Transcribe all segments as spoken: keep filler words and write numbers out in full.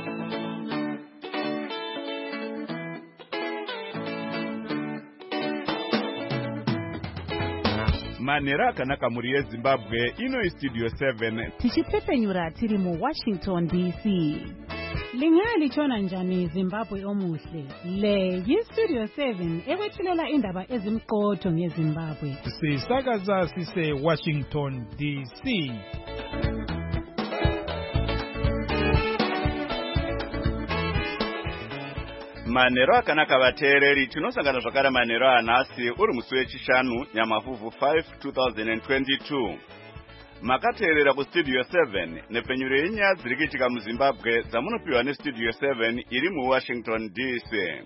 Manera akanaka muri yeZimbabwe ino Studio seven tichipfepfenyura tiri mu Washington D C. Lingalitshona njani Zimbabwe omuhle? Le yiStudio seven ekwethulela indaba ezimqotho ngeZimbabwe. Sisakaza sise Washington D C. Manero akanaka vateereri tinosangana zvakare manero anhasi uri musi wechishanu Nyamavhuvhu five twenty twenty-two. Makateerera kuStudio seven nepfenyuro yenyaya dziri kuitika muZimbabwe dzamunopiwa neStudio seven iri muWashington D C.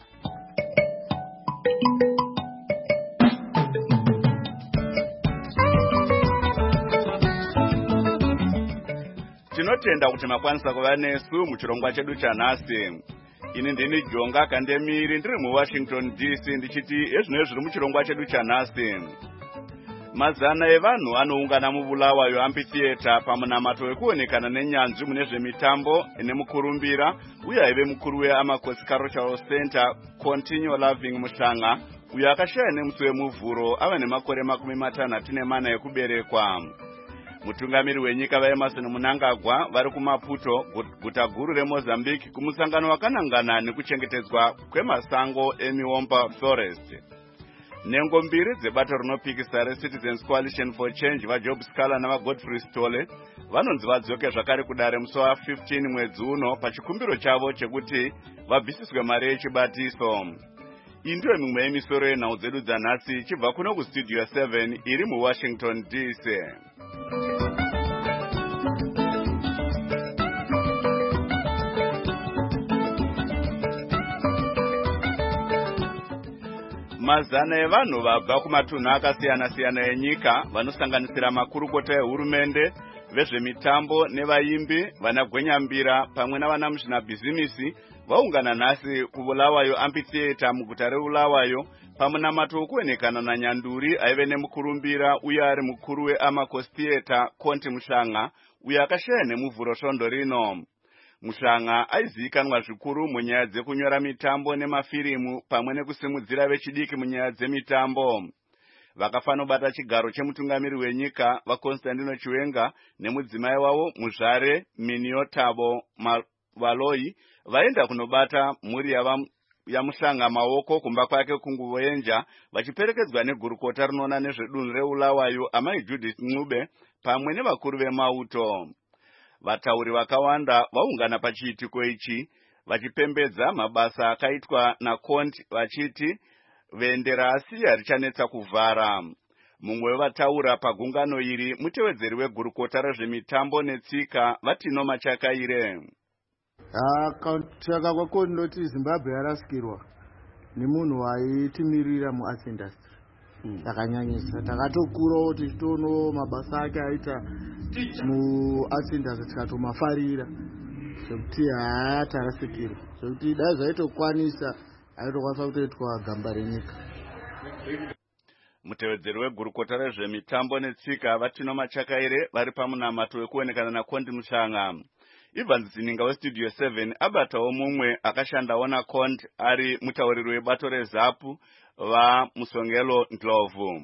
Tinotenda kuti makwanisa kuva nesu muchirongwa chedu chanhasi. Ini ndini Jonga Kandemiri ndiri muWashington D C ndichiti ezvino zviri muchirongwa chedu chanhasi. Mazana evanhu anoungana mubulawayo amphitheater pamunamato wekuonekana nenyanzvi mune zvemitambo nemukurumbira uye aive mukuru weAmakosi Cultural Center Continue Loving Mushanga uyo akashaya nemusi wemuvhuro ava nemakore makumi matanhatu nemana ekuberekwa. Mutungamiri wenyika vaEmerson Mnangagwa vari kuMaputo, guta guru reMozambique, kumusangano wakanangana nekuchengetedzwa kwemasango eMiomba Forest. Nengo mbiri dzebato rinopikisa reCitizens Coalition for Change vaJob Scala navaGodfrey Stole vanonzi vadzoke zvakare kudare musi wa15 mwedzi uno pachikumbiro chavo chekuti vabvisiswe mari yechibatiso. Iyi ndiyo mimwe yemisoro yenhau dzedu dzanhasi ichibva kuno kuStudio seven iri muWashington D C. Mazana evanhu vabva kumatunhu akasiyana-siyana enyika vanosanganisira makurukota ehurumende, vezvemitambo nevaimbi, vanagwenyambira pamwe navanamuzvinabhizimisi vaungana nhasi kuBulawayo Amphitheater muguta reBulawayo pamunamato wekuonekana naNyanduri aive nemukurumbira uye ari mukuru weAmakosi Theatre Conti Mushanga uye akashaya nemuvhuro svondo rino. Mushanga aizivikanwa zvikuru munyaya dzekunyora mitambo nemafirimu pamwe nekusimudzira vechidiki munyaya dzemitambo. Vakafanobata chigaro chemutungamiri wenyika vaConstantino Chiwenga nemudzimai wavo muzvare Miniotabo Valoi vaenda kunobata mhuri yaMushanga maoko kumba kwake kunguvoenja vachiperekedzwa negurukota rinoona nezvedunhu reBulawayo amai Judith Ncube pamwe nevakuru vemauto. Vatauri vakawanda vaungana pachiitiko ichi vachipembedza mabasa akaitwa naConti vachiti vendera asi harichanetsa kuvhara. Mumwe wevataura pagungano iri mutevedzeri wegurukota rezvemitambo netsika Vatino Machakaire. Kutsvaka kwako ndinoti Zimbabwe yarasikirwa nemunhu waitimirira muarts industry. Takanyanyisa takatokurawo tichitono mabasa ake aita muarts industry tikatomafarira sekuti haatarasikirwa sekuti dai zvaitokwanisa aitokwanisa kutoitwa gamba renyika. Mutevedzeri wegurukota rezvemitambo netsika Vatino Machakaire vari pamunamato wekuonekana naConti Mushanga. Evans Zininga weStudio seven abatawo mumwe akashandawo naConti ari mutauriri webato reZAPU vaMusongelo Ndlovu.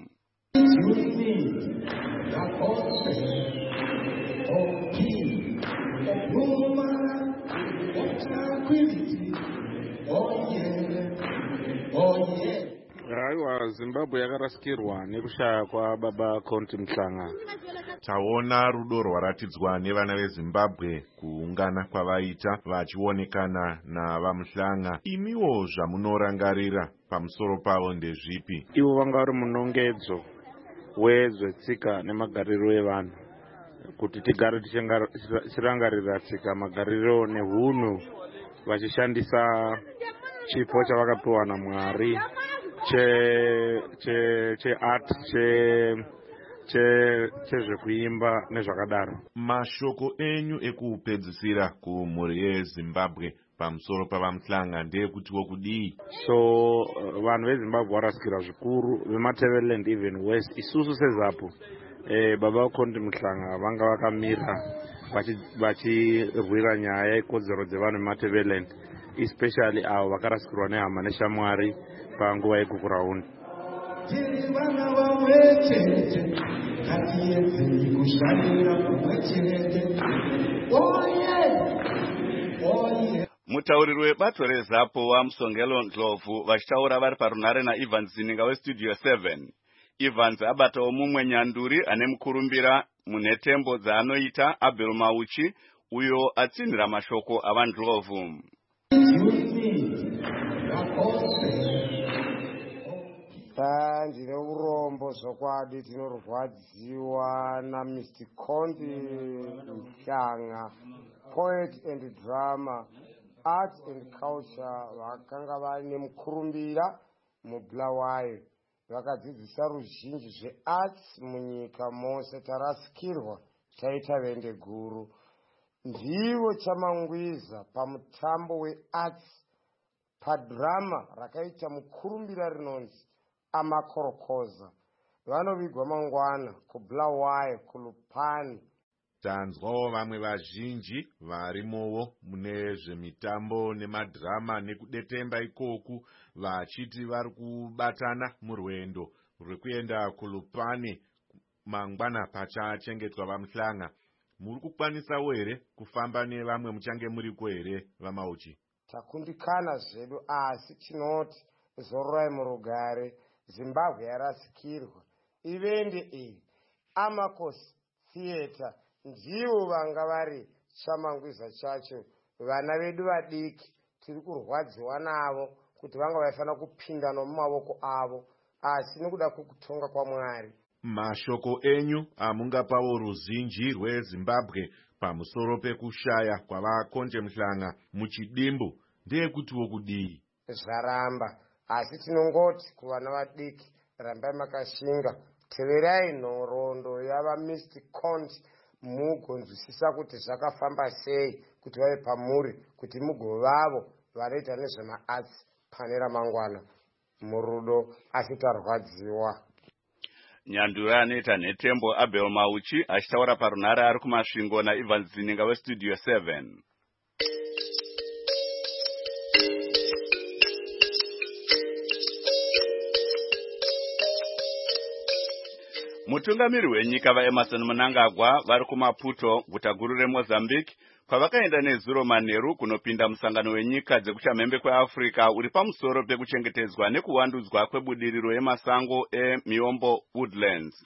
Aiwa, Zimbabwe yakarasikirwa nekushaya kwababa Conti Mushanga. Taona rudo rwaratidzwa nevana veZimbabwe kuungana kwavaita vachionekana navaMushanga. Imiwo zvamunorangarira pamusoro pavo ndezvipi? Ivo vanga vari munongedzo wezvetsika nemagariro evanhu kuti tigare tichirangarira tsika, magariro nehunhu vachishandisa chipo chavakapiwa naMwari che che che art che che chezvekuimba nezvakadaro. Mashoko enyu ekupedzisira kumhuri yeZimbabwe pamusoro pavaMushanga ndeyekutiwo kudii? So uh, vanhu veZimbabwe varasikira zvikuru veMatabeleland even West. Isusu seZAPU eh, baba Conti Mushanga vanga vakamira vachirwira nyaya yekodzero dzevanhu veMatabeleland, especially avo vakarasikirwa nehama neshamwari panguva yegukuraunda. Tiri vana vamwechete, ngatiedzei kushandira kumwechete. Oye! Oye! Mutauriri webato reZAPO waMsongelo Ndlovu vachitaura vari parunare naEvans Zininga weStudio seven. Evans abatawo mumwe nyanduri ane mukurumbira munhetembo dzaanoita Abel Mauchi uyo atsinhira mashoko avaNdlovu. Ndine urombo zvokwadi tinorwadziwa naMister Condi Mhlanga, poet and drama, art and culture, vakanga vane mukurumbira muBulawayo. Vakadzidzisa ruzhinji zvearts munyika mose. Tarasikirwa taita vende guru. Ndivo chamangwiza pamutambo wearts padrama rakaita mukurumbira rinonzi Amakorokoza. Vanovigwa mangwana kuBulawayo kuLupani. Tanzwawo vamwe vazhinji varimowo mune zvemitambo nemadrama nekudetemba ikoku vachiti vari kubatana murwendo rwekuenda kuLupani mangwana pachachengetwa vaMhlanga. Muri kukwanisawo here kufamba nevamwe muchange muriko here vaMauchi? Takundikana zvedu asi tinoti zororai murugare. Zimbabwe yarasikirwa. Ivende iri Amakos Theatre ndivo vanga vari chamangwiza chacho. Vana vedu vadiki tiri kurwadziwa navo kuti vanga vaifana kupinda nomumavoko avo, asi nekuda kwekutonga kwaMwari. Mashoko enyu amungapawo ruzhinji rweZimbabwe pamusoro pekushaya kwavakonje Mhlanga muchidimbu ndeyekutiwo kudii? Zvaramba, asi tinongoti kuvana vadiki, rambai makashinga, teverai nhoroondo yavaMister Condi mugonzwisisa kuti zvakafamba sei kuti vave pamuri, kuti mugovavo vanoita nezvemaarts pane ramangwana murudo, asi tarwadziwa. Nyanduri anoita nhetembo Abel Mauchi achitaura parunare ari kumasvingo naEvans Zininga weStudio seven. Mutungamiri wenyika vaEmerson Mnangagwa vari kuMaputo, guta guru reMozambique, kwavakaenda nezuro manheru kunopinda musangano wenyika dzekuchamhembe kweAfrica uri pamusoro pekuchengetedzwa nekuwandudzwa kwebudiriro yemasango eMiombo Woodlands.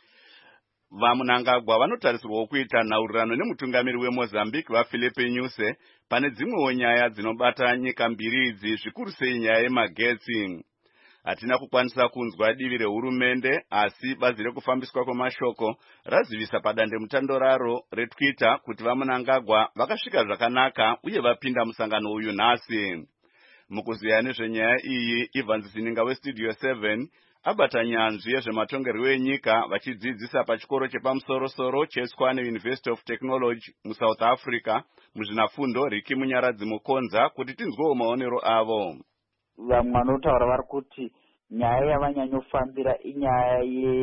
VaMnangagwa vanotarisirwa kuita nhaurirano nemutungamiri weMozambique vaPhilippe Nyusi pane dzimwewo nyaya dzinobata nyika mbiri idzi, zvikuru sei nyaya yemagetsi. Hatina kukwanisa kunzwa divi rehurumende, asi bazi rekufambiswa kwemashoko razivisa padande mutando raro reTwitter kuti vaMnangagwa vakasvika zvakanaka uye vapinda musangano uyu nhasi. Mukuziya nezvenyaya iyi, Evans Zininga weStudio seven abata nyanzvi yezvematongerwo enyika vachidzidzisa pachikoro chepamusoro-soro cheTshwane University of Technology muSouth Africa muzvinafundo Riki Munyaradzi Mukonza kuti tinzwewo maonero avo. Vamwe vanotaura vari kuti nyaya yavanyanyofambira inyaya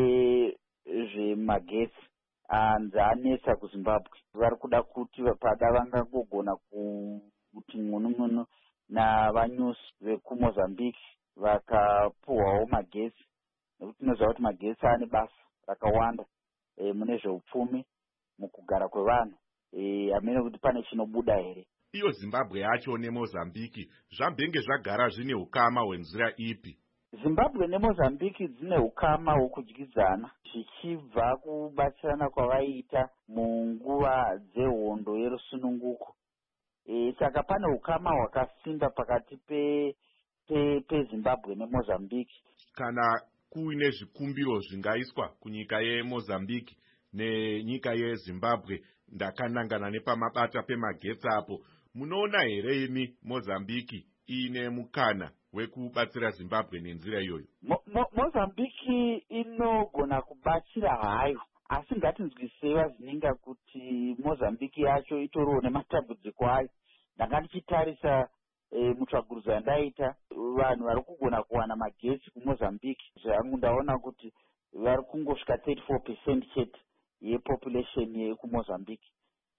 yezvemagetsi anzanesa kuZimbabwe. Vari kuda kuti pada vangangogona kuti ng'unung'unu navanyusi vekuMozambique vakapuhwawo magetsi, nekuti tinoziva kuti magetsi ane basa rakawanda e, mune zveupfumi mukugara kwevanhu, e, hamene kuti pane chinobuda here. Iyo Zimbabwe yacho neMozambique zvambenge zvagara zvine ukama hwenzira ipi? Zimbabwe neMozambique dzine ukama hwokudyidzana zvichibva kubatsirana kwavaita munguva dzehondo yerusununguko. E, saka pane ukama hwakasimba pakati pe pe peZimbabwe neMozambique. Kana kuine zvikumbiro zvingaiswa kunyika yeMozambique nenyika yeZimbabwe, ndakanangana nepamabata pemagetsi apo, munoona here imi Mozambique ine mukana wekubatsira Zimbabwe nenzira iyoyo? Mo, mo, Mozambique inogona kubatsira hayo, asi ngatinzwisei Zininga kuti Mozambique yacho itoriwo nematambudziko ayo. Ndanga ndichitarisa e, mutsvagurudzo yandaita vanhu vari kugona kuwana magetsi kuMozambique, zvangu ndaona kuti vari kungosvika thirty-four percent chete yepopulation yekuMozambique.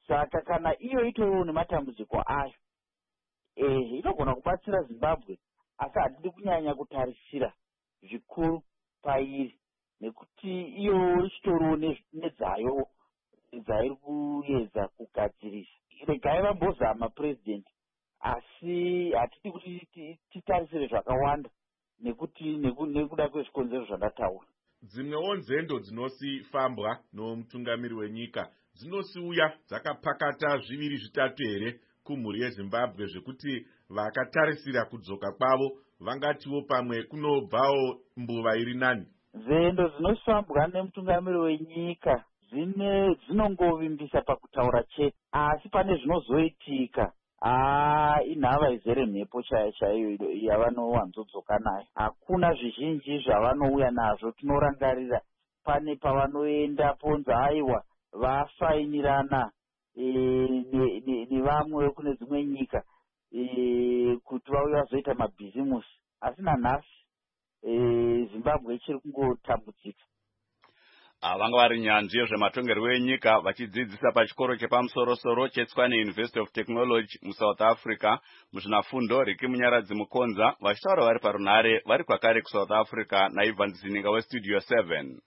saka kana iyo itoriwo nematambudziko ayo eh inogona kubatsira Zimbabwe, asi hatidi kunyanya kutarisira zvikuru pairi nekuti iyo ichitoriwo nedzayo dzairi kuyedza kugadzirisa. Regai vambozama president, asi hatidi kuti titarisire zvakawanda nekuti nekuda kwezvikonzero zvandataura. Dzimwewo nzendo dzinosifambwa nomutungamiri wenyika dzinosiuya dzakapakata zviviri zvitatu here kumhuri yeZimbabwe, zvekuti vakatarisira kudzoka kwavo vangatiwo pamwe kunobvawo mbuva iri nani. Nzendo dzinosifambwa nemutungamiri wenyika dzine dzinongovimbisa pakutaura chete, asi pane zvinozoitika Ah, inhava izere mhepo chaiyo chaiyo yavanowanzodzoka nayo. Hakuna zvizhinji zvavanouya nazvo. Tinorangarira pane pavanoenda ponzi aiwa vafainirana nevamwe vekune dzimwe nyika kuti vauye vazoita mabhizimusi, asi nanhasi Zimbabwe ichiri kungotambudzika. Vanga vari nyanzvi yezvematongerwo enyika vachidzidzisa pachikoro chepamusoro-soro cheTshwane University of Technology muSouth Africa muzvinafundo Riki Munyaradzi Mukonza, vachitaura vari parunhare vari kwakare kuSouth Africa naIvan Zininga weStudio seven.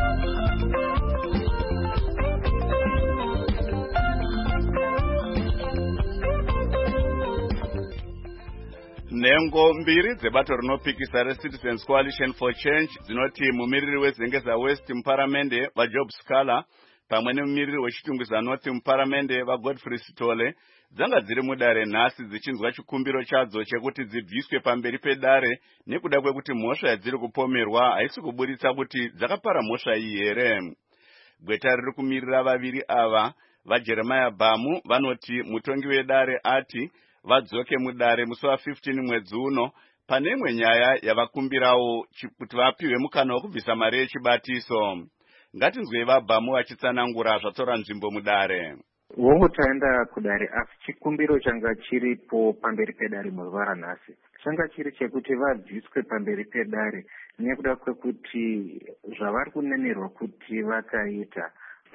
Nhengo mbiri dzebato rinopikisa reCitizens Coalition for Change dzinoti mumiriri weZengeza West muparamende vaJob Scala pamwe nemumiriri weChitungwiza North muparamende vaGodfrey Sitole dzanga dziri mudare nhasi dzichinzwa chikumbiro chadzo chekuti dzibviswe pamberi pedare nekuda kwekuti mhosva yadziri kupomerwa haisi kuburitsa kuti dzakapara mhosva iyi here. Gweta riri kumirira vaviri ava vaJeremiah Bamu vanoti mutongi wedare ati vadzoke mudare musi wa15 mwedzi uno pane imwe nyaya yavakumbirawo kuti vapiwe mukana wekubvisa mari yechibatiso. Ngatinzwei vaBamu vachitsanangura zvatora nzvimbo mudare. Wongo taenda kudare asi chikumbiro changa chiripo pamberi pedare muzuva ranhasi changa chiri chekuti vabviswe pamberi pedare nekuda kwekuti zvavari kunenerwa kuti vakaita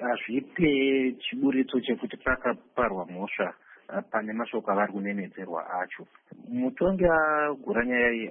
hazvipe chiburitso chekuti pakaparwa mhosva pane mashoko avari kunenedzerwa acho. Mutongi agura nyaya iyi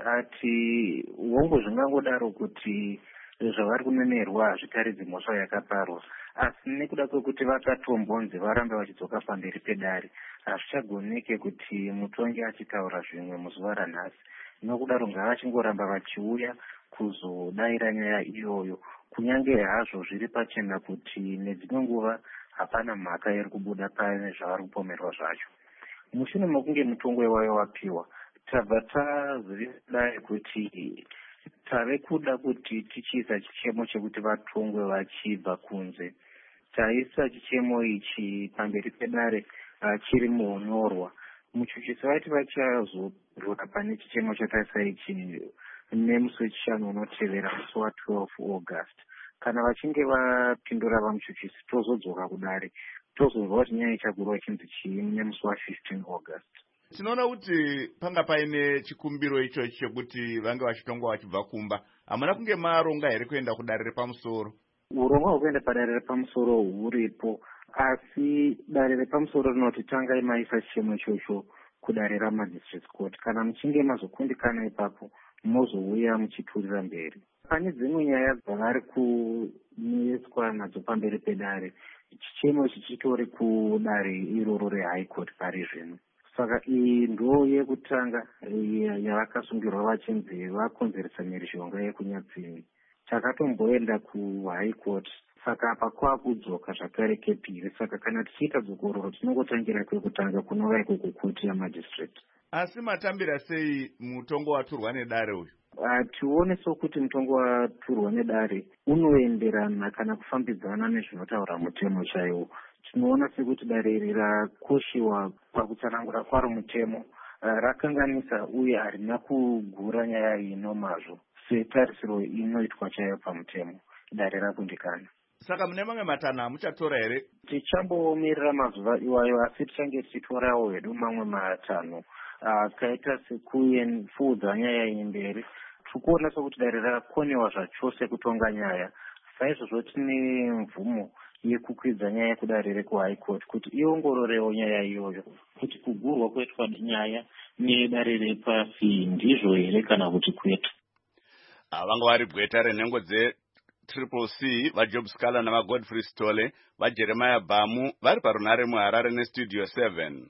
ati wongo zvingangodaro kuti zvavari kunenerwa hazvitaridzi mhosva yakaparwa, asi nekuda kwekuti vakatombonzi varambe vachidzoka pamberi pedare hazvichagoneke kuti mutongi achitaura zvimwe muzuva ranhasi. Nokudaro ngavachingoramba vachiuya kuzodayira nyaya iyoyo, kunyange hazvo zviri pachena kuti nedzimwe nguva hapana mhaka iri kubuda pane zvavari kupomerwa zvacho. Mushure mokunge mutongo wayo wapiwa, tabva tazivisa kuti tave kuda kuti tichiisa chichemo chekuti vatongwe vachibva kunze. Taisa chichemo ichi pamberi pedare chiri munyorwa. Muchuchisi vati vachazorora pane chichemo chataisa ichi nemusi wechishanu unotevera musi wa12 August. Kana vachinge vapindura vamuchuchisi tozodzoka kudare tozozwa kuti nyaya ichagurwa chinzi chii nemusi wa15 August. Tinoona kuti panga paine chikumbiro ichochi chekuti vange vachitongwa vachibva kumba. Hamuna kunge maronga here kuenda kudare repamusoro? Urongwa hwekuenda padare repamusoro huripo, asi dare repamusoro rinoti tangai maisa chichemo ichocho kudare ramadistrict court. Kana muchinge mazokundikana ipapo mozouya muchiturira mberi. Pane dzimwe nyaya dzavari kunetswa nadzo pamberi pedare, chichemo chichitori kudare iroro reHigh Court pari zvino. Saka iyi ndo yekutanga yavakasungirwa vachinzi vakonzeresa mhirizhonga yekunyatsini. Takatomboenda kuHigh Court, saka apa kwakudzoka zvakare kepiri. Saka kana tichiita dzokororo tinongotangira kwekutanga kunova ikoko koti yamadistrict. Asi matambira sei mutongo waturwa nedare uyu? Tione sokuti mutongo waturwa nedare unoenderana kana kufambidzana nezvinotaura mutemo chaiwo. Tinoona sekuti dare iri rakoshiwa pakutsanangura kwaro mutemo, rakanganisa uye harina kugura nyaya iyi nomazvo setarisiro inoitwa chaiyo pamutemo. Dare rakundikana. Saka mune mamwe matanha muchatora here? Tichamboomirira mazuva iwayo, asi tichange tichitorawo hedu mamwe matanho akaita sekufuudza nyaya iyi mberi. Tikuona sokuti dare rakonewa zvachose kutonga nyaya. Saizvozvo tine mvumo yekukwidza nyaya yekudare rekuhigh court kuti iongororewo nyaya iyoyo kuti kugurwa kuitwa nyaya nedare repasi ndizvo here kana kuti kwete. Vanga vari gweta renhengo dzetriple C vaJob Scala navaGodfrey Stole vaJeremiah Bamu vari parunare muHarare nestudio seven.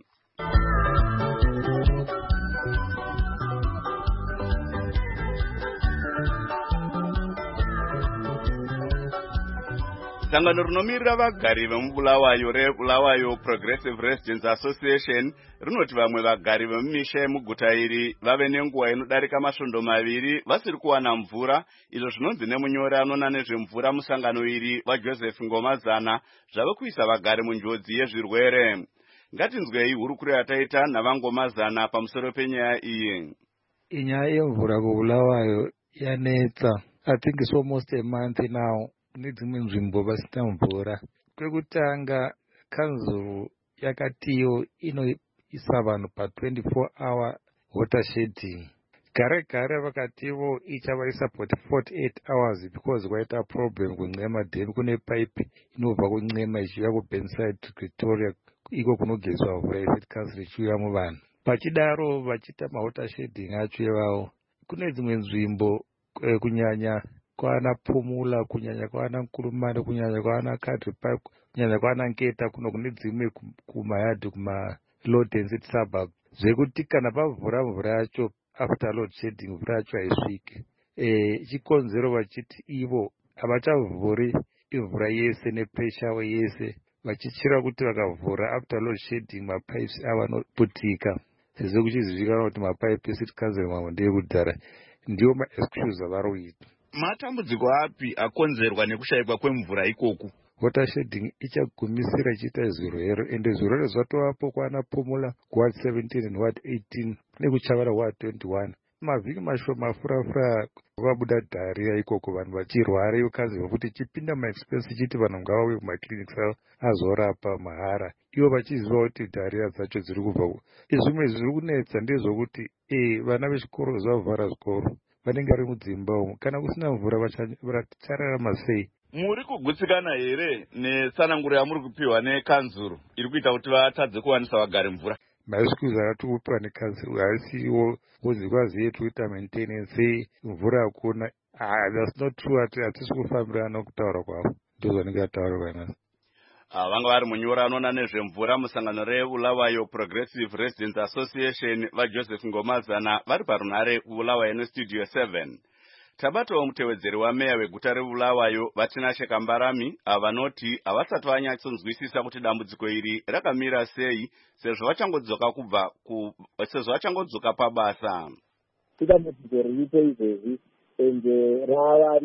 Sangano rinomirira vagari vemubulawayo reBulawayo Progressive Residents Association rinoti vamwe vagari vemumisha yemuguta iri vave nenguva inodarika masvondo maviri vasiri kuwana mvura, izvo zvinonzi nemunyori anona nezvemvura musangano iri vaJoseph Ngomazana zvave kuisa vagari munjodzi yezvirwere. Ngatinzwei hurukuro yataita naVangomazana pamusoro penyaya iyi. Inyaya yemvura kuBulawayo yanetsa. I think it's almost a month now. Nedzimwe nzvimbo vasina mvura. Kwekutanga kanzuru yakatiyo inoisa vanhu pa twenty-four hour water shedding. Gare gare vakativo ichavaisa forty-eight hours because kwaita problem kun'ema then kune pipe inobva kun'ema ichiuya kuBenside to Pretoria iko kunogezwa mvura yeState Council ichiuya muvanhu. Pachidaro vachita mawater shedding acho ivavo. Kune dzimwe nzvimbo kunyanya kwana Phumula, kunyanya kwana Nkurumane, kunyanya kwana Country Park, kunyanya kwana Nketa, kuno kune dzimwe kumayadhi kuma low density suburb. Zvekuti kana pavhura mvura yacho after load shedding mvura yacho haisviki. Eh chikonzero vachiti ivo havachavhuri mvura yese nepressure yese vachichira kuti vakavhura after load shedding mapipes avanoputika. Sezvo kuchizivikanwa kuti mapipe eCity Council mamwe ndeekudhara ndiwo maexcuse avaroita. Matambudziko api akonzerwa nekushayikwa kwemvura ikoku? Water shedding ichagumisira ichiita zvirwere ende zvirwere zvatovapo kwana Phumula kuward seventeen and ward eighteen nekuchavara ward twenty-one. Mavhiki mashoma mafurafura vabuda diarrhea ikoko vanhu vachirwara yokanzirwa kuti chipinda maexpense chiti vanhu ngavauye kumaclinics avo azorapa mahara ivo vachiziva kuti diarrhea dzacho dziri kubva. Zvimwe zviri kunetsa ndezvokuti eh vana vechikoro zvavhara zvikoro vanenge vari mudzimba umo kana kusina mvura vachararama sei? Muri kugutsikana here netsananguro yamuri kupiwa nekanzuru iri kuita kuti vatadze kuwanisa vagari mvura? Maexcuse akatokupiwa nekanzuru haisiwo kunzi kwazi yetu kuita maintenance mvura hakuna. Ah, that's not true. Ati hatisi kufambira nokutaura kwavo ndizvo zvanenge ataurwa nasi. Vanga vari munyori anoona nezvemvura musangano reBulawayo Progressive Residents Association vaJoseph Ngomazana vari parunare kuBulawayo nestudio seven. Tabatawo mutevedzeri wameya weguta reBulawayo Vatinashe Kambarami avanoti havasati vanyatsonzwisisa kuti dambudziko iri rakamira sei sezvo vachangodzoka kubva ku sezvo vachangodzoka pabasa. Dambudziko riripo izvezvi ende rava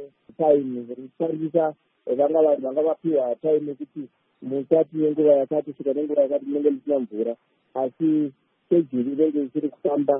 netime rinotarisa vanga vanhu vanga vapiwa time yekuti musati nenguva yakati svika nenguva yakati munenge musina mvura, asi schedule inenge ichiri kufamba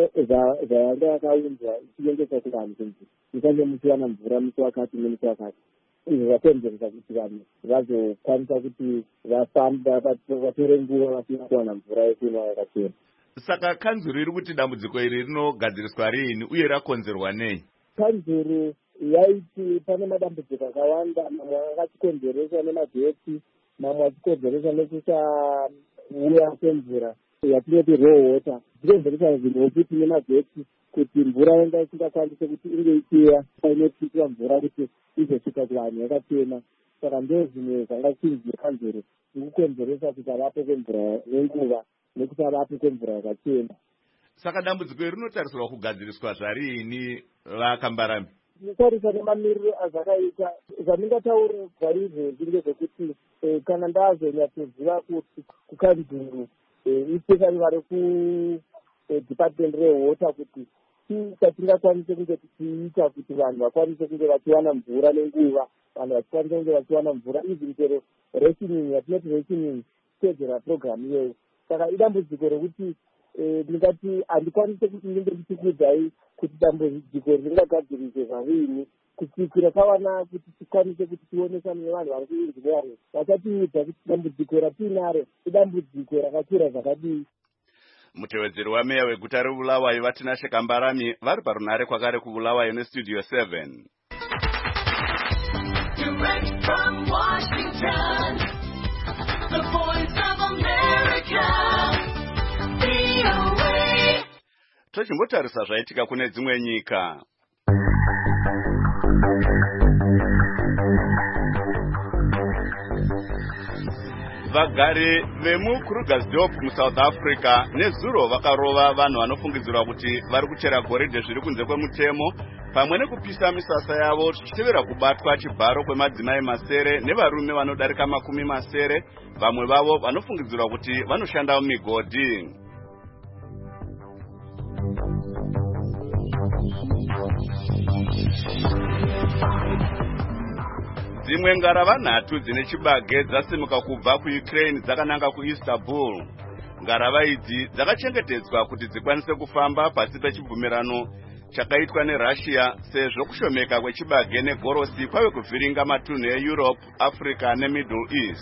zvayanga yakaunzwa ichiendesa kuvanhu kunzi musange muchiwana mvura musi wakati nemusi wakati. Izvo zvakonzeresa kuti vanhu vazokwanisa kuti vafamba vatore nguva vasina kuwana mvura yekumwa yakachena. Saka kanzuru iri kuti dambudziko iri rinogadziriswa riini uye rakonzerwa nei? Kanzuru yaiti pane madambudziko akawanda, mamwe akachikonzereswa nemagetsi, mamwe achikonzereswa nekusauya kwemvura yatinoti raw water. Zvinonzeresa zvinhu zvokuti nemagetsi kuti mvura yanga isingakwanise kuti inge ichiuya inotiswa mvura kuti izosvika kuvanhu yakachena. Saka ndo zvimwe zvanga chinzi kanzuru ikukonzeresa kusavapo kwemvura nenguva nekusavapo kwemvura yakachena. Saka dambudziko iri rinotarisirwa kugadziriswa zvariini vakambarami? Mutarisa nemamiriro azvakaita zvandingataure kwaizvozvi ngezvekuti kana ndazonyatsoziva kuti kukanzuru especially vari kudepartment rewater kuti chii chatingakwanise kunge tichiita kuti vanhu vakwanise kunge vachiwana mvura nenguva, vanhu vachikwanise kunge vachiwana mvura even chero rationing yatinoti rationing kuteedzera program iyoyo. Saka idambudziko rekuti ndingati handikwanise kuti ndinge ndichikuudzai kuti dambudziko ringagadzirise zvavini kusvikira tawana kuti tikwanise kuti tionesane nevanhu vari kuinjiniyaring vachatiudza kuti dambudziko ratinaro idambudziko rakakura zvakadii. Mutevedzeri wameya weguta reBulawayo Vatinashe Kambarami vari parunare kwakare kuBulawayo nestudio seven. Direct from Washington. Washington, the voice of America, V O A. Tochimbotarisa zvaitika kune dzimwe nyika. Vagari vemuKrugersdorp muSouth Africa nezuro vakarova vanhu vanofungidzirwa kuti vari kuchera goridhe zviri kunze kwemutemo pamwe nekupisa misasa yavo zvichitevera kubatwa chibharo kwemadzimai masere nevarume vanodarika makumi masere, vamwe vavo vanofungidzirwa kuti vanoshanda mumigodhi. Dzimwe ngarava nhatu dzine chibage dzasimuka kubva kuUkraine dzakananga kuIstanbul. Ngarava idzi dzakachengetedzwa kuti dzikwanise kufamba pasi pechibvumirano chakaitwa neRussia sezvo kushomeka kwechibage negorosi kwave kuvhiringa matunhu eEurope, Africa neMiddle East.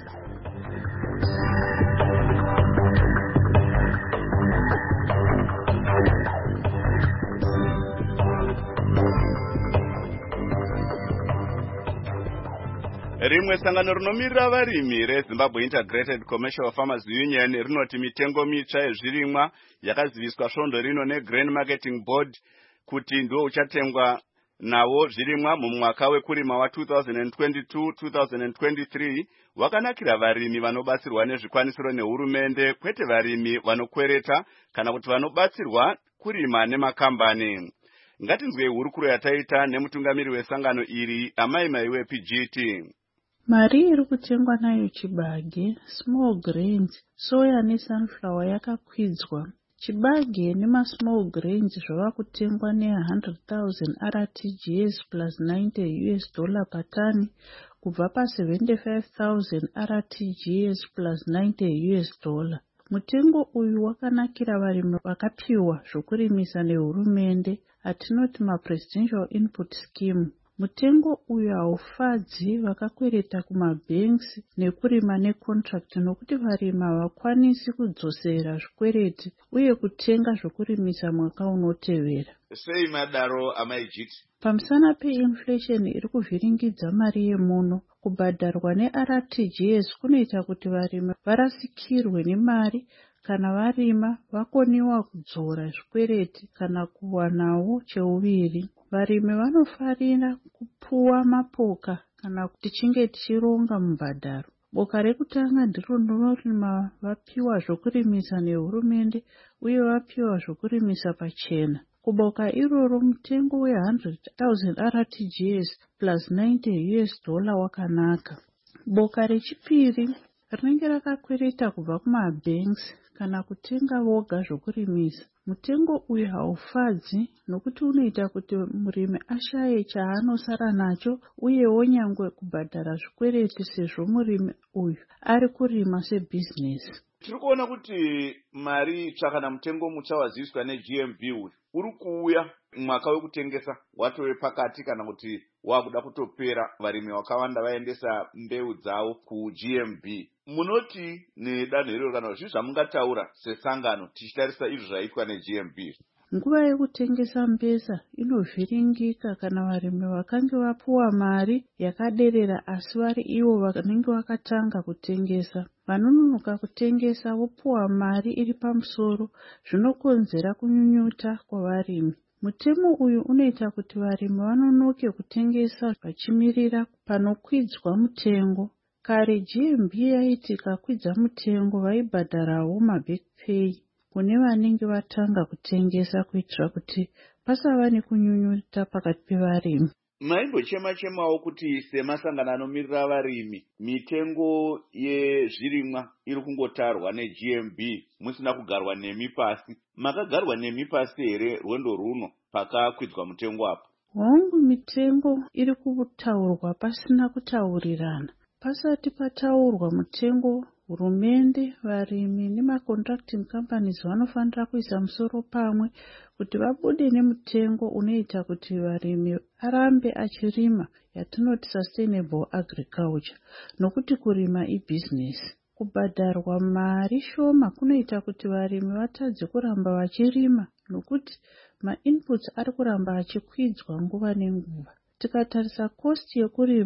Rimwe sangano rinomirira varimi reZimbabwe Integrated Commercial Farmers Union rinoti mitengo mitsva yezvirimwa yakaziviswa svondo rino neGrain Marketing Board kuti ndiwo uchatengwa nawo zvirimwa mumwaka wekurima wa two thousand twenty-two two thousand twenty-three wakanakira varimi vanobatsirwa nezvikwanisiro nehurumende, kwete varimi vanokwereta kana kuti vanobatsirwa kurima nemakambani. Ngatinzwei hurukuro yataita nemutungamiri wesangano iri, Amai Maiwe P G T. Mari iri kutengwa nayo chibage, small grains, soya nesunflower yakakwidzwa. Chibage nema small grains zvava kutengwa ne one hundred thousand R T G S plus ninety U S dollar per ton kubva pa seventy-five thousand R T G S plus ninety U S dollar. Mutengo uyu wakanakira varimi vakapiwa zvokurimisa nehurumende atinoti ma presidential input scheme. Mutengo uyu haufadzi vakakwereta kumabanks nekurima necontract nokuti varimi havakwanisi kudzosera zvikwereti uye kutenga zvokurimisa mwaka unotevera. Sei madaro amaijiti? Pamusana peinflation iri kuvhiringidza mari yemuno, kubhadharwa neR T G S kunoita kuti varimi varasikirwe nemari kana varima vakoniwa kudzora zvikwereti kana kuwanawo cheuviri. Varimi vanofarira kupuwa mapoka kana kuti tichinge tichironga mubhadharo. Boka rekutanga ndiro rinorima vapiwa zvokurimisa nehurumende uye vapiwa zvokurimisa pachena. Kuboka iroro mutengo we one hundred thousand R T G S plus ninety U S dollar wakanaka. Boka rechipiri rinenge rakakwereta kubva kumabanks kana kutenga voga zvokurimisa. Mutengo uyu haufadzi nokuti unoita kuti murimi ashaye chaanosara nacho uyewo nyangwe kubhadhara zvikwereti sezvo murimi uyu ari kurima sebusiness. Tiri kuona kuti mari itsva kana mutengo mutsva waziviswa neG M B uyu uri kuuya mwaka wekutengesa watove pakati kana kuti wakuda kutopera, varimi vakawanda vaendesa mbeu dzavo kuG M B. Munoti nedanho iroro kana zvii zvamungataura sesangano tichitarisa izvo zvaitwa neG M B? Nguva yekutengesa mbesa inovhiringika kana varimi vakange vapuwa mari yakaderera asi vari ivo vanenge vakatanga kutengesa. Vanononoka kutengesa vopuwa mari iri pamusoro, zvinokonzera kunyunyuta kwavarimi. Mutemo uyu unoita kuti varimi vanonoke kutengesa vachimirira panokwidzwa mutengo. Kare G M B yaiti ikakwidza mutengo vaibhadharawo maback pay kune vanenge vatanga kutengesa kuitira kuti pasava nekunyunyuta pakati pevarimi. Maimbochema chemawo kuti semasangano anomirira varimi mitengo yezvirimwa iri kungotarwa neG M B musina kugarwa nemi pasi. Makagarwa nemi pasi here rwendo runo pakakwidzwa mutengo apo? Hongu mitengo iri kutaurwa pasina kutaurirana. Pasati pataurwa mutengo, hurumende, varimi nemacontracting companies vanofanira kuisa musoro pamwe kuti vabude nemutengo unoita kuti varimi arambe achirima, yatinoti sustainable agriculture, nokuti kurima ibusiness. Kubhadharwa mari shoma kunoita kuti varimi vatadze kuramba vachirima nokuti ma-inputs ari kuramba achikwidzwa nguva nenguva. Tikatarisa cost yekurima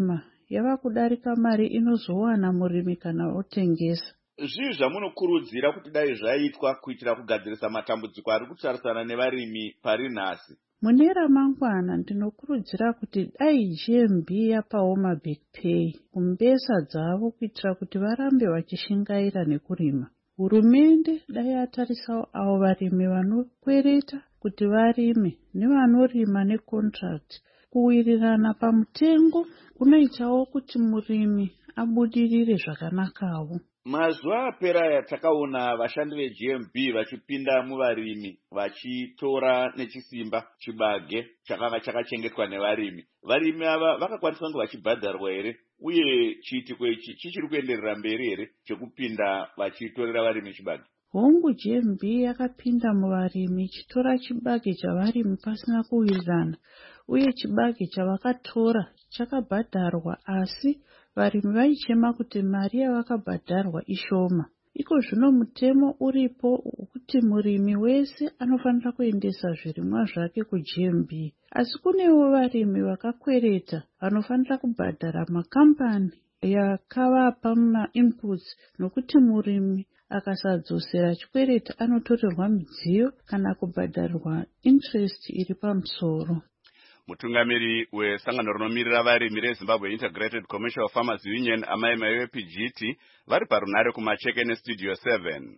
yava kudarika mari inozowana murimi kana otengesa. Zvii zvamunokurudzira kuti dai zvaitwa kuitira kugadzirisa matambudziko ari kutarisana nevarimi pari nhasi? Mune ramangwana ndinokurudzira kuti dai G M B yapawo mabig pay kumbesa dzavo kuitira kuti varambe vachishingaira nekurima. Hurumende dai yatarisawo avo varimi vanokwereta kuti varime nevanorima necontract. Kuwirirana pamutengo kunoitawo kuti murimi abudirire zvakanakawo. Mazuva apera takaona vashandi veG M B vachipinda muvarimi vachitora nechisimba chibage chakanga chakachengetwa nevarimi. Varimi ava vakakwanisa kunge vachibhadharwa here, uye chiitiko ichi chichiri kuenderera mberi here chekupinda vachitorera varimi chibage? Hongu G M B yakapinda muvarimi ichitora chibage chavarimi pasina kuwirirana, uye chibage chavakatora chakabhadharwa, asi varimi vaichema kuti mari yavakabhadharwa ishoma. Iko zvino mutemo uripo kuti murimi wese anofanira kuendesa zvirimwa zvake kuG M B, asi kunewo varimi vakakwereta vanofanira kubhadhara makambani yakavapa ma-inputs, nokuti murimi akasadzosera chikwereta anotorerwa midziyo kana kubhadharwa interest iri pamusoro. Mutungamiri wesangano rinomirira varimi reZimbabwe Integrated Commercial Farmers Union amai maiwe P G T vari parunare kumacheke nestudio seven.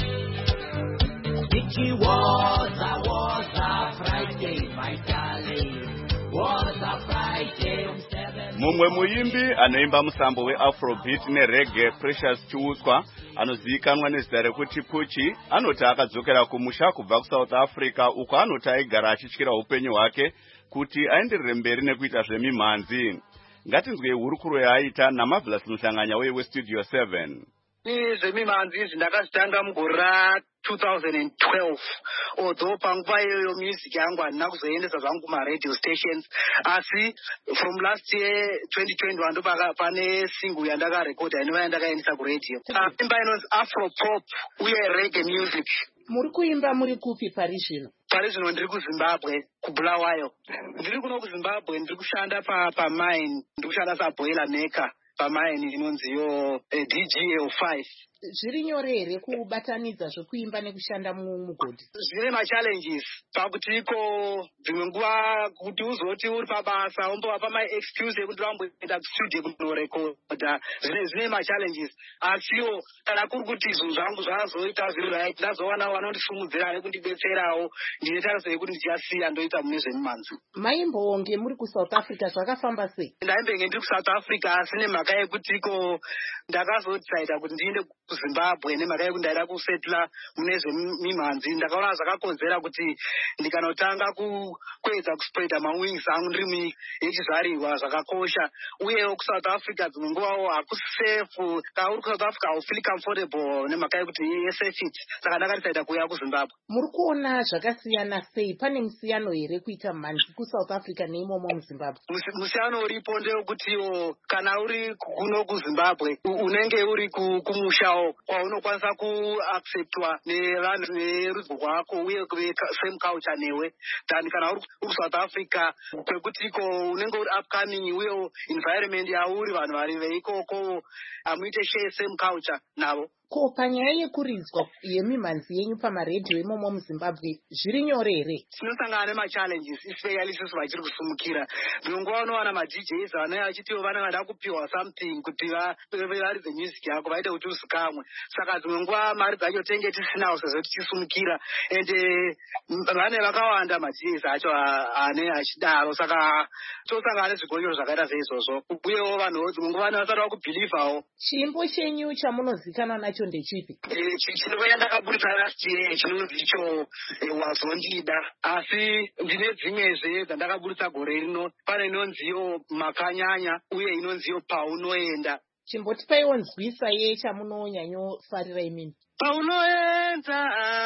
Mumwe muimbi anoimba musambo weAfrobeat nereggae Precious Chiutswa anozivikanwa nezita rekuti Puchi anoti akadzokera kumusha kubva kuSouth Africa uko anoti aigara achityira upenyu hwake kuti aenderere mberi nekuita zvemimhanzi. Ngatinzwe hurukuro yaaita naMarvelous Muhlanganya weStudio seven. Zvemimhanzi izvi ndakazvitanga mugore ra two thousand twelve, although panguva iyoyo music yangu handina kuzoendesa zvangu kuma-radio stations, asi from last year twenty twenty-one ndo pane single yandakarekodha inova yandakaendesa kuradio. Imba inonzi Afropop uye reggae music. Muri kuimba muri kupi pari zvino? Pari zvino ndiri kuZimbabwe, kuBulawayo. Ndiri kuno kuZimbabwe ndiri kushanda pamine, ndiri kushanda saboiler maker pamine inonziyo D G L five. Zviri nyore here kubatanidza zvekuimba nekushanda mugodhi? Zvine machallenges pakuti iko dzimwe nguva kuti uzoti uri pabasa umbovapa ma-excuse ekuti vamboenda kustudio kunorekodha. Zvine machallenges, asiwo kana kuri kuti zvinhu zvangu zvazoita zviri right, ndazowana vanondisimudzira nekundibetserawo, ndine tariso yekuti ndichasiya ndoita mune zvemimhanzi. Maimbonge muri kuSouth Africa zvakafamba sei? Ndaimbenge ndiri kuSouth Africa, asi nemhaka yekuti iko ndakazodecida kuti ndiende kuZimbabwe nemhaka yekuti ndaida kusetla mune zvemimhanzi. Ndakaona zvakakodzera kuti ndikanotanga kuedza kuspreada mawings angu ndiri munyika yechizvarirwa zvakakosha, uyewo kuSouth Africa dzimwe nguvawo hakusafe. Kana uri kuSouth Africa haufili comfortable nemhaka yekuti yesafety, saka ndakadecida kuuya kuZimbabwe. Muri kuona zvakasiyana sei? Pane musiyano here kuita mhanzi kuSouth Africa neimomo muZimbabwe? Musiyano uripo ndewekutiwo kana uri kuno kuZimbabwe unenge uri kumushawo kwaunokwanisa kuacceptwa nevanhu verudzi rwako uye same culture newe, than kana uri kuSouth Africa kwekuti iko unenge uri upcoming uye environment yauri vanhu vari veikoko hamuite share same culture navo. Ko panyaya yekuridzwa yemimhanzi yenyu pamaredhiyo imomo muZimbabwe zviri nyore here? Tinosangana nemachallenges, especially isusu vachiri kusumukira. Dzimwe nguva unowana ma-D Js vanenge vachitiwo vanenge vada kupiwa something kuti varidze music yako vaite kuti uzikamwe. Saka dzimwe nguva mari dzacho tenge tisinawo sezvo tichisumukira, ende vane vakawanda ma-D Js acho anenge achidaro, saka tosangana nezvigonyo zvakaita seizvozvo. Uyewo vanhuwo dzimwe nguva vane vasati vakubhilivhawo. Chimbo chenyu chamunozikanwa nacho ndechipi? Chinova yandakaburitsa last year chinonzi icho Wazondida, asi ndine dzimwezve dzandakaburitsa gore rino. Pane inonziyo Makanyanya uye inonziyo Paunoenda. Chimbotipaiwo nzwisa yechamunonyanyofarira imini. Paunoenda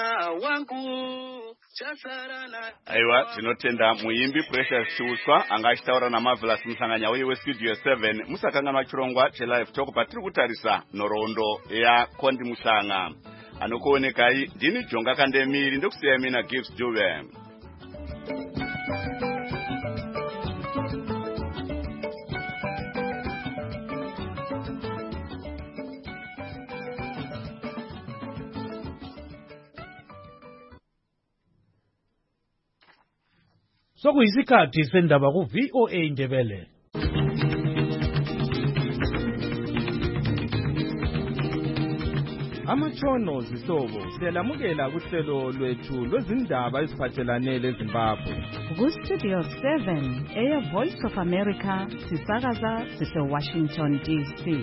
wangu chasarana. Aiwa, tinotenda muimbi Precious Chiutswa anga achitaura naMarvelous Muhlanganya weStudio seven musakanganwa chirongwa chelive talk patiri kutarisa nhoroondo yaKondi Muhlanga. Anokuonekai ndini Jonga Kandemiri ndokusiya mina Gibbs Dube. Sokuyisikhathi sendaba ku V O A Ndebele. Amatshono zihlobo siyalamukela kuhlelo lwethu lwezindaba eziphathelane leZimbabwe. Ku Studio seven, Air Voice of America, sisakaza sise Washington D C.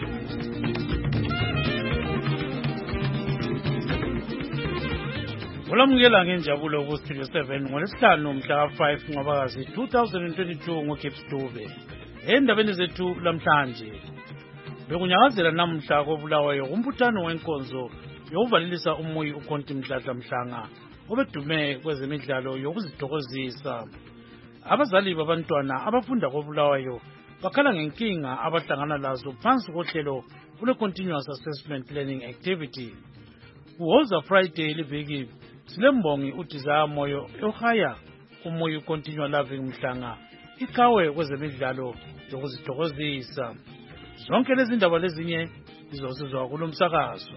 Olamukela ngenjabulo ku Studio seven ngolesihlanu mhla five ngoBakazi two thousand twenty-two ngoGibbs Dube. Endabeni zethu lamhlanje bekunyakazela namhla kobulawayo umbuthano wenkonzo yokuvalelisa umuyi ukhonti Mdladla Mhlanga obedume kwezemidlalo yokuzithokozisa. Abazali babantwana abafunda kobulawayo bakhala ngenkinga abahlangana lazo phansi kohlelo kule continuous assessment learning activity. Kuhoza Friday liviki silembongi uDesire Moyo yohaya umuyi uContinue Loving Mhlanga ikawe kwezemidlalo yokuzithokozisa. Zonke lezi ndaba lezinye izosizwa kulomsakazo.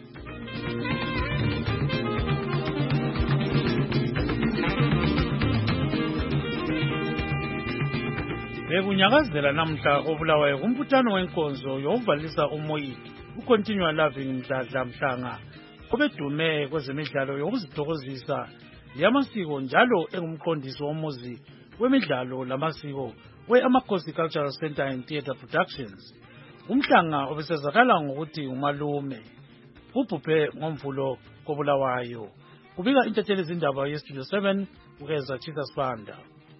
Bekunyakazela namhla obulawayo kumbuthano wenkonzo yokuvalisa umoyi uContinue Loving Mdladla Mhlanga obedume kwezemidlalo yokuzithokozisa yamasiko njalo engumqondisi womuzi wemidlalo lamasiko we-Amakhosi Cultural Center and Theatre Productions. Umhlanga obesezakala ngokuthi umalume ubhubhe ngomvulo kobulawayo. Kubika intatheli izindaba yeStudio seven ukeza Chita Sibanda.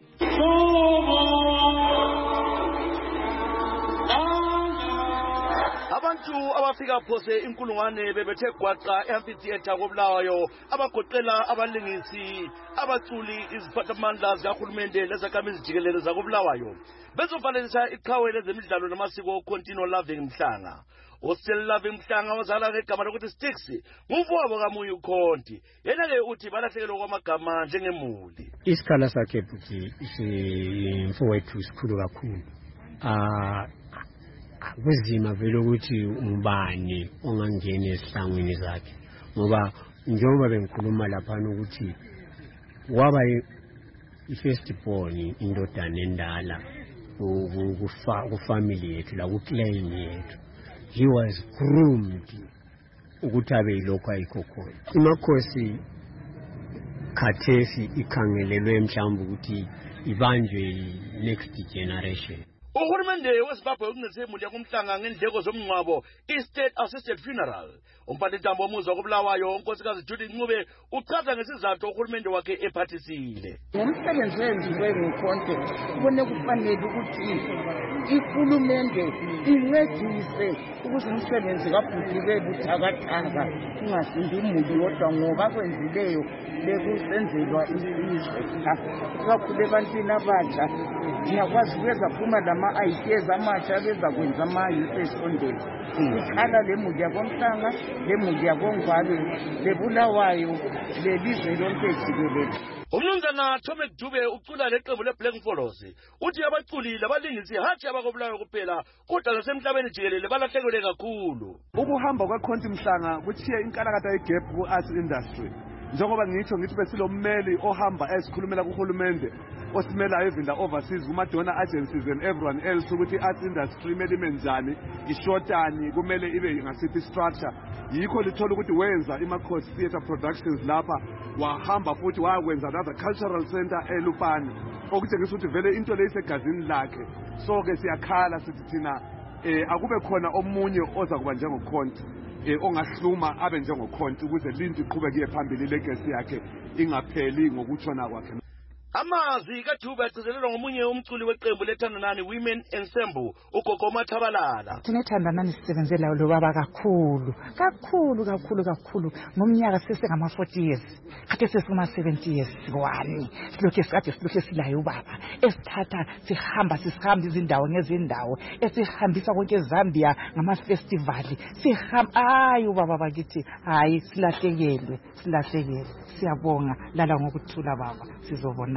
Abantu abafika phose inkulungwane bebethe gwaqa eAmphitheatre kobulawayo abagoqela abalingisi abaculi iziphathamandla zikahulumende lezakhamizi jikelele zakobulawayo bezovalelisa iqhawe lezemidlalo namasiko uContinue Loving Mhlanga. uStill Loving Mhlanga wazala ngegama lokuthi Sticks ngumfowabo kaMuyi ukhonti. Yena-ke uthi balahlekelwa kwamagama njengemuli. Isikhala sakhe futhi simfowethu sikhulu kakhulu. Ah kuzima vele ukuthi umbani ongangena esihlangwini zakhe ngoba njengoba bengikhuluma lapha ukuthi waba i-first born indodana endala ku family yethu la ku clan yethu. He was groomed ukuthi abe yilokho ayikho khona. Imakhosi khathesi ikhangelelwe mhlawumbe ukuthi ibanjwe next generation. Uhulumende weZimbabwe ukunethemuli yakumhlanga ngendleko zomngcwabo i-state assisted funeral. Umphathintambo womuzwa kobulawayo unkosikazi Judy Ncube uchaza ngesizathu uhulumende wakhe ephathisile. Ngomsebenzi wenziwe ngukhonto kubone kufanele ukuthi ihulumende incedise ukuze umsebenzi kabhudile buthakathaka ungasindi umuntu yodwa ngoba kwenzileyo bekusenzelwa isizwe kakhulu ebantwini abatsha ngiyakwazi ukwenza phuma lama-ideas amatsha bezakwenza ama-youth esondele ikhala le muli yakomhlanga le muli yakongwabe lebulawayo lelizwe lonke jikelele. Umnumzana Tomek Dube ucula leqembu leBlack Follows uthi abaculi labalingisi hathi abakobulawayo kuphela kodwa nasemhlabeni jikelele balahlekelwe kakhulu. Ukuhamba kwekhonti Mhlanga kuthiye inkalakatha yegap ku-arts industry. Njengoba ngitsho ngithi besilommeli ohamba esikhulumela kuhulumende osimela evinda overseas kuma-donor agencies and everyone else ukuthi i-arts industry kumele ime njani, ishotani, kumele ibe ngasiphi structure. Yikho lithola ukuthi wenza iMakhosi Theatre Productions lapha wahamba futhi wakwenza another cultural center eLupane okutshengisa ukuthi vele into leyisegazini lakhe. So-ke siyakhala sithi thina eh akube khona omunye oza kuba njengokhonti eh ongahluma abe njengokhonti ukuze linto iqhubeke phambili legacy yakhe ingapheli ngokutshona kwakhe. Amazwi kaDube agcizelelwa ngomunye umculi weqembu leThandanani Women Ensemble uGogo Mathabalala. Sinethandanani sisebenzela lo baba kakhulu kakhulu kakhulu kakhulu ngomnyaka sesengama forty years kade sesima seventy years kwani silokhe sikade silokhe silayo ubaba esithatha sihamba sisihamba izindawo ngezindawo esihambisa konke eZambia ngama festival sihamba ayi ubaba bakithi hayi silahlekelwe silahlekelwe siyabonga lala ngokuthula baba sizobona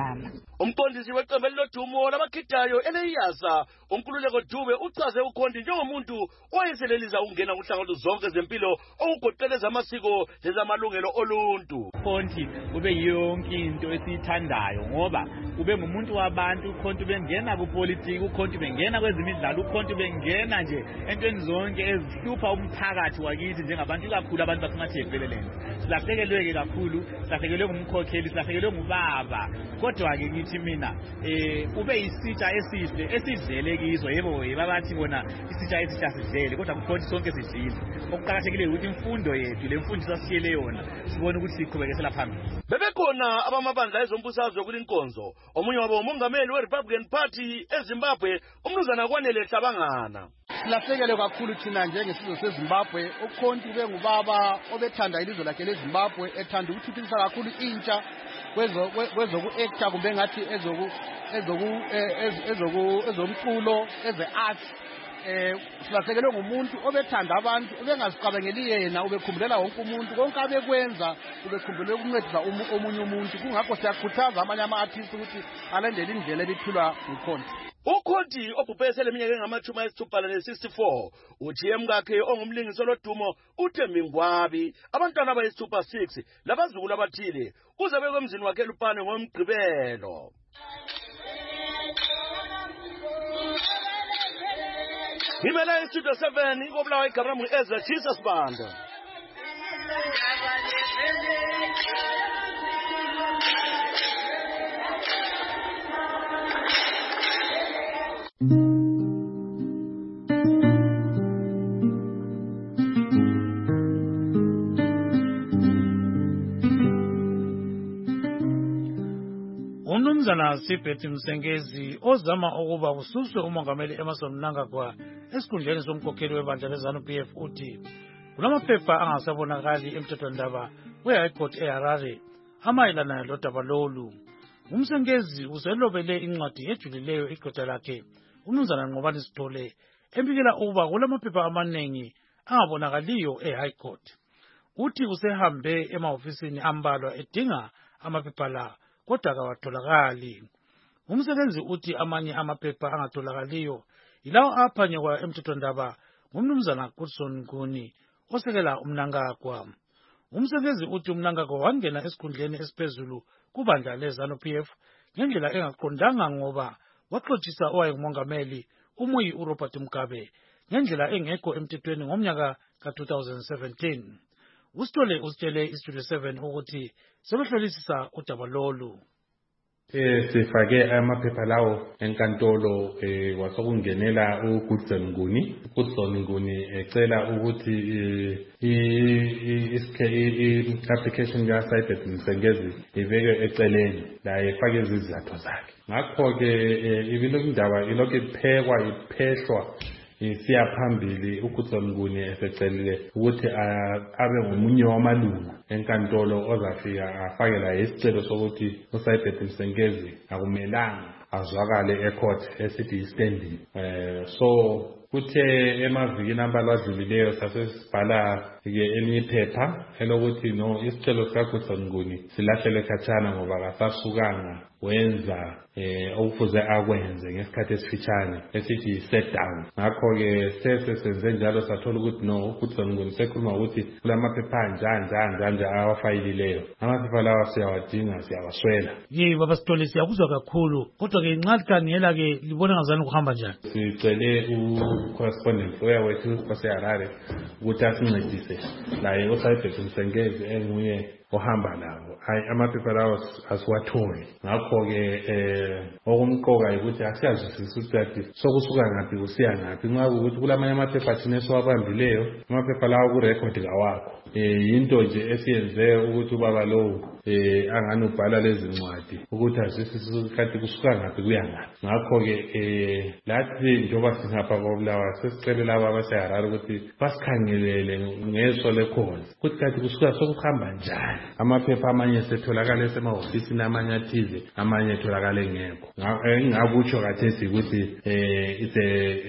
kuyafanana. Umqondisi weqembu elilodumo labakhidayo eleyiyasa uNkululeko Dube uchaze uKhondi njengomuntu owayeseleliza ukungena kuhlangothi zonke zempilo okugoqela ezamasiko lezamalungelo oluntu. Khondi ube yonke into esiyithandayo ngoba ube ngumuntu wabantu. uKhondi bengena kupolitiki, uKhondi bengena kwezimidlalo, uKhondi bengena nje entweni zonke ezihlupha umphakathi wakithi njengabantu kakhulu abantu baseMathebeleleni. Silahlekelwe kakhulu, silahlekelwe ngumkhokheli, silahlekelwe ngubaba. Kodwa ke ngithi mina eh ube isitsha esihle esidlele kizo. Yebo babathi bona isitsha esitsha sidlele, kodwa kukhona sonke sidlile. Okuqhakathekile ukuthi imfundo yethu le mfundo sasiyele yona sibone ukuthi siqhubekela phambili. Bebekhona abamabandla ezombusazwe kulinkonzo. Omunye wabo umongameli weRepublican Party eZimbabwe umnumzana Kwanele Hlabangana. Silahlekelwe kakhulu thina njengesizwe seZimbabwe. uKhondi ube ngubaba obethanda ilizwe lakhe leZimbabwe, ethanda ukuthuthukisa kakhulu intsha kwezo kwezoku-actor kumbe ngathi ezoku ezoku ezoku ezomculo eze-arts. Eh silahlekelwe ngumuntu obethanda abantu, ubengazicabangeli yena, ubekhumbulela wonke umuntu, konke abekwenza ubekhumbule ukuncedisa omunye umuntu. Kungakho siyakhuthaza amanye ama-artists ukuthi alandele indlela ebithulwa nguKhondi. uKhondi obhubhe seleminyaka engamachumi ayisithupha ne-sixty-four uthi emkakhe ongumlingisi lodumo uThembi Ngwabi abantwana abayisithupha six labazukulu abathile uze beke emzini wakhe eLupane ngomgqibelo. Ngimela iStudio seven kobulawa igama ngu-Ezra Jesus Banda. Umnumzana Sibhethi Msengezi ozama ukuba ususwe umongameli Emmerson Mnangagwa esikhundleni somkhokheli webandla leZANU-P F uthi kulamaphepha angasabonakali emthethwandaba we-High Court eHarare amayelana lodaba lolu. Umsengezi uselobele incwadi ejulileyo igqwetha lakhe umnumzana Nqobani Sithole embikela ukuba kulamaphepha amaningi angabonakaliyo eHigh Court. Uthi usehambe emahofisini ambalwa edinga amaphepha la kodwa kawatholakali. Umsebenzi uthi amanye amaphepha angatholakaliyo ilawo aphanyekwa emthethwandaba ngumnumzana Goodson Nguni osekela uMnangagwa. Umsebenzi uthi uMnangagwa wangena esikhundleni esiphezulu kubandla leZANU-P F ngendlela engaqondanga ngoba waxoxisa owayengumongameli umuyi uRobert Mugabe ngendlela engekho emthethweni ngomnyaka ka-two thousand seventeen. Usithole usitshele iStudio seven ukuthi sebehlolisisa udaba lolu. Eh sifake amaphepha lawo enkantolo eh wasokungenela uGoodson Nguni. uGoodson Nguni ecela ukuthi i application ka Sibhethi Msengezi iveke eceleni la efake izizathu zakhe. Ngakho ke ibilokindaba ilokhu iphekwa iphehlwa siya phambili uGoodson Nguni esecelile ukuthi abe ngomunye wamalungu enkantolo ozafika afakela isicelo sokuthi uSibhethi Msengezi akumelanga azwakale ecourt esithi standing. eh so kuthe emavikini ambalwa adlulileyo sasesibhala ke elinye iphepha elokuthi no isicelo sikaGoodson Nguni silahlele khatshana ngoba kasasukanga wenza eh okufuze akwenze ngesikhathi esifitshane esithi set down. Ngakho ke sese senze njalo sathola ukuthi no uGoodson Nguni sekhuluma ukuthi kulamaphepha njani njani njani awafayilileyo. Amaphepha lawa siyawadinga siyawaswela. Ye baba Sithole siyakuzwa kakhulu kodwa ke nxa likhangela ke libona ngazani kuhamba njani. Sicele u-correspondent lawyer wethu waseHarare ukuthi asincedise naye uSibhethi Msengezi enguye ohamba lawo. Hayi amaphepha lawo asiwatholi. Ngakho ke eh okumqoka ukuthi asiyazwisisa ukuthi sokusuka ngapi kusiya ngapi. Nxa ukuthi kulamanye amaphepha thina esiwabambileyo amaphepha lawo ku record kawakho. Eh into nje esiyenze ukuthi ubaba lo eh angani ubhala lezi ncwadi ukuthi azwisise ukuthi kusuka ngapi kuya ngapi. Ngakho ke eh lathi njoba singapha kobulawa sesicela laba abaseHarare ukuthi basikhangelele ngeso lekhona ukuthi kanti kusuka sokuhamba njani. Amaphepha amanye setholakala esemahofisini amanye athize amanye etholakala engekho. Ngakutsho kathesi ukuthi eh it's a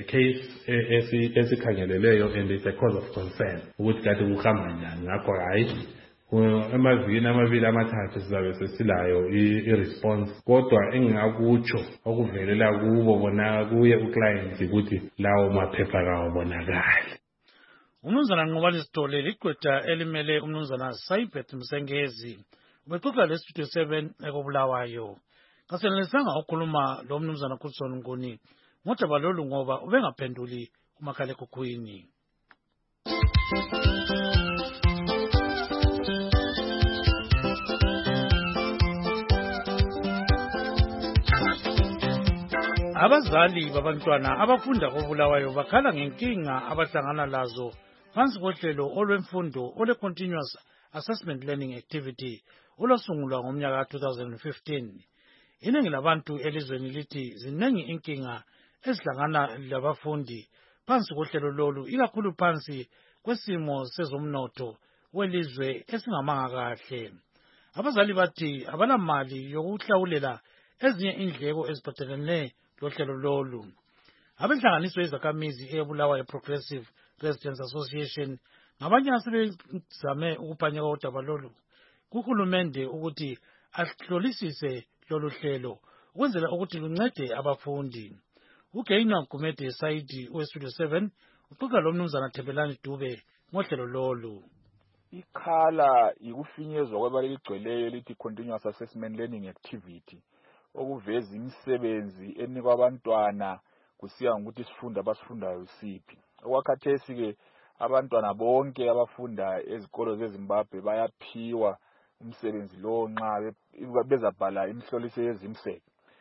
case esikhangeleleyo and it's a cause of concern ukuthi kanti kuhamba njani. Ngakho hayi emavikini amabili amathathu sizabe sesilayo i-response kodwa engingakutsho okuvelela kubo bona kuye uclient ukuthi lawo maphepha kawabonakali. Umnumzana Nqobani Sithole ligqwetha elimele umnumzana Saibeth Msengezi ubexoxa le-Studio seven ekobulawayo. Kasenelisanga ukukhuluma lo mnumzana Goodson Nguni ngodaba lolu ngoba ubengaphenduli kumakhalekhukhwini. Abazali babantwana abafunda kobulawayo bakhala ngenkinga abahlangana lazo phansi kohlelo olwemfundo ole continuous assessment learning activity olosungulwa ngomnyaka two thousand fifteen. Iningi labantu elizweni lithi zinengi inkinga ezihlangana labafundi phansi kohlelo lolu ikakhulu phansi kwesimo sezomnotho welizwe esingamanga kahle. Abazali bathi abanamali yokuhlawulela ezinye indleko eziphathelene lohlelo lolu. Abenhlanganiso yezakhamizi ebulawayo Progressive Residents Association ngabanye asebezame ukuphanyeka kodaba lolu kuhulumende ukuthi ahlolisise lolu hlelo ukwenzela ukuthi luncede abafundi. uGaina Gumede Saidi we-Studio seven uxoxa lo mnumzana Thembelani Dube ngohlelo lolu. Ikhala ikufinyezwa kwebala eligcweleyo lithi continuous assessment learning activity okuveza imisebenzi enikwa abantwana kusiya ngokuthi isifunda abasifundayo isiphi. Okwakhathesi ke abantwana bonke abafunda ezikolo zeZimbabwe bayaphiwa umsebenzi lo nxa bezabhala imihloliso yezimsek.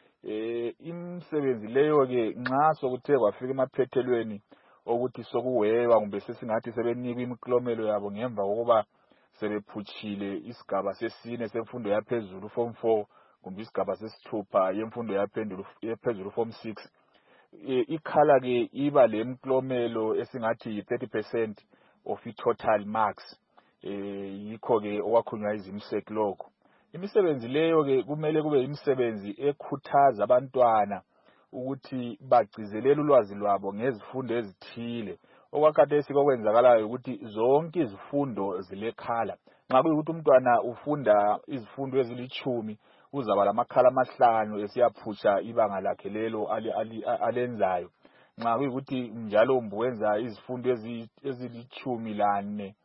Eh imisebenzi leyo ke nxa sokuthe kwafika emaphethelweni ukuthi sokuweba kumbe sesingathi sebenikwa imiklomelo yabo ngemva kokuba sebephutshile isigaba sesine semfundo yaphezulu form four kumbe isigaba sesithupha yemfundo yaphezulu yaphezulu form six. Ikhala ke iba lemklomelo esingathi thirty percent of i-total marks. Eh yikho ke okwakhunywa izimsek lokho. Imisebenzi leyo ke kumele kube imisebenzi ekhuthaza abantwana ukuthi bagcizelele ulwazi lwabo ngezifundo ezithile. Okwakhathesi kokwenzakalayo ukuthi zonke izifundo zilekhala. Nxa kuyikuthi umntwana ufunda izifundo ezilithumi uzaba lamakhala amahlanu esiyaphutsha ibanga lakhe lelo alenzayo. Nxa kuyikuthi njalo umbuwenza izifundo ezilithumi lane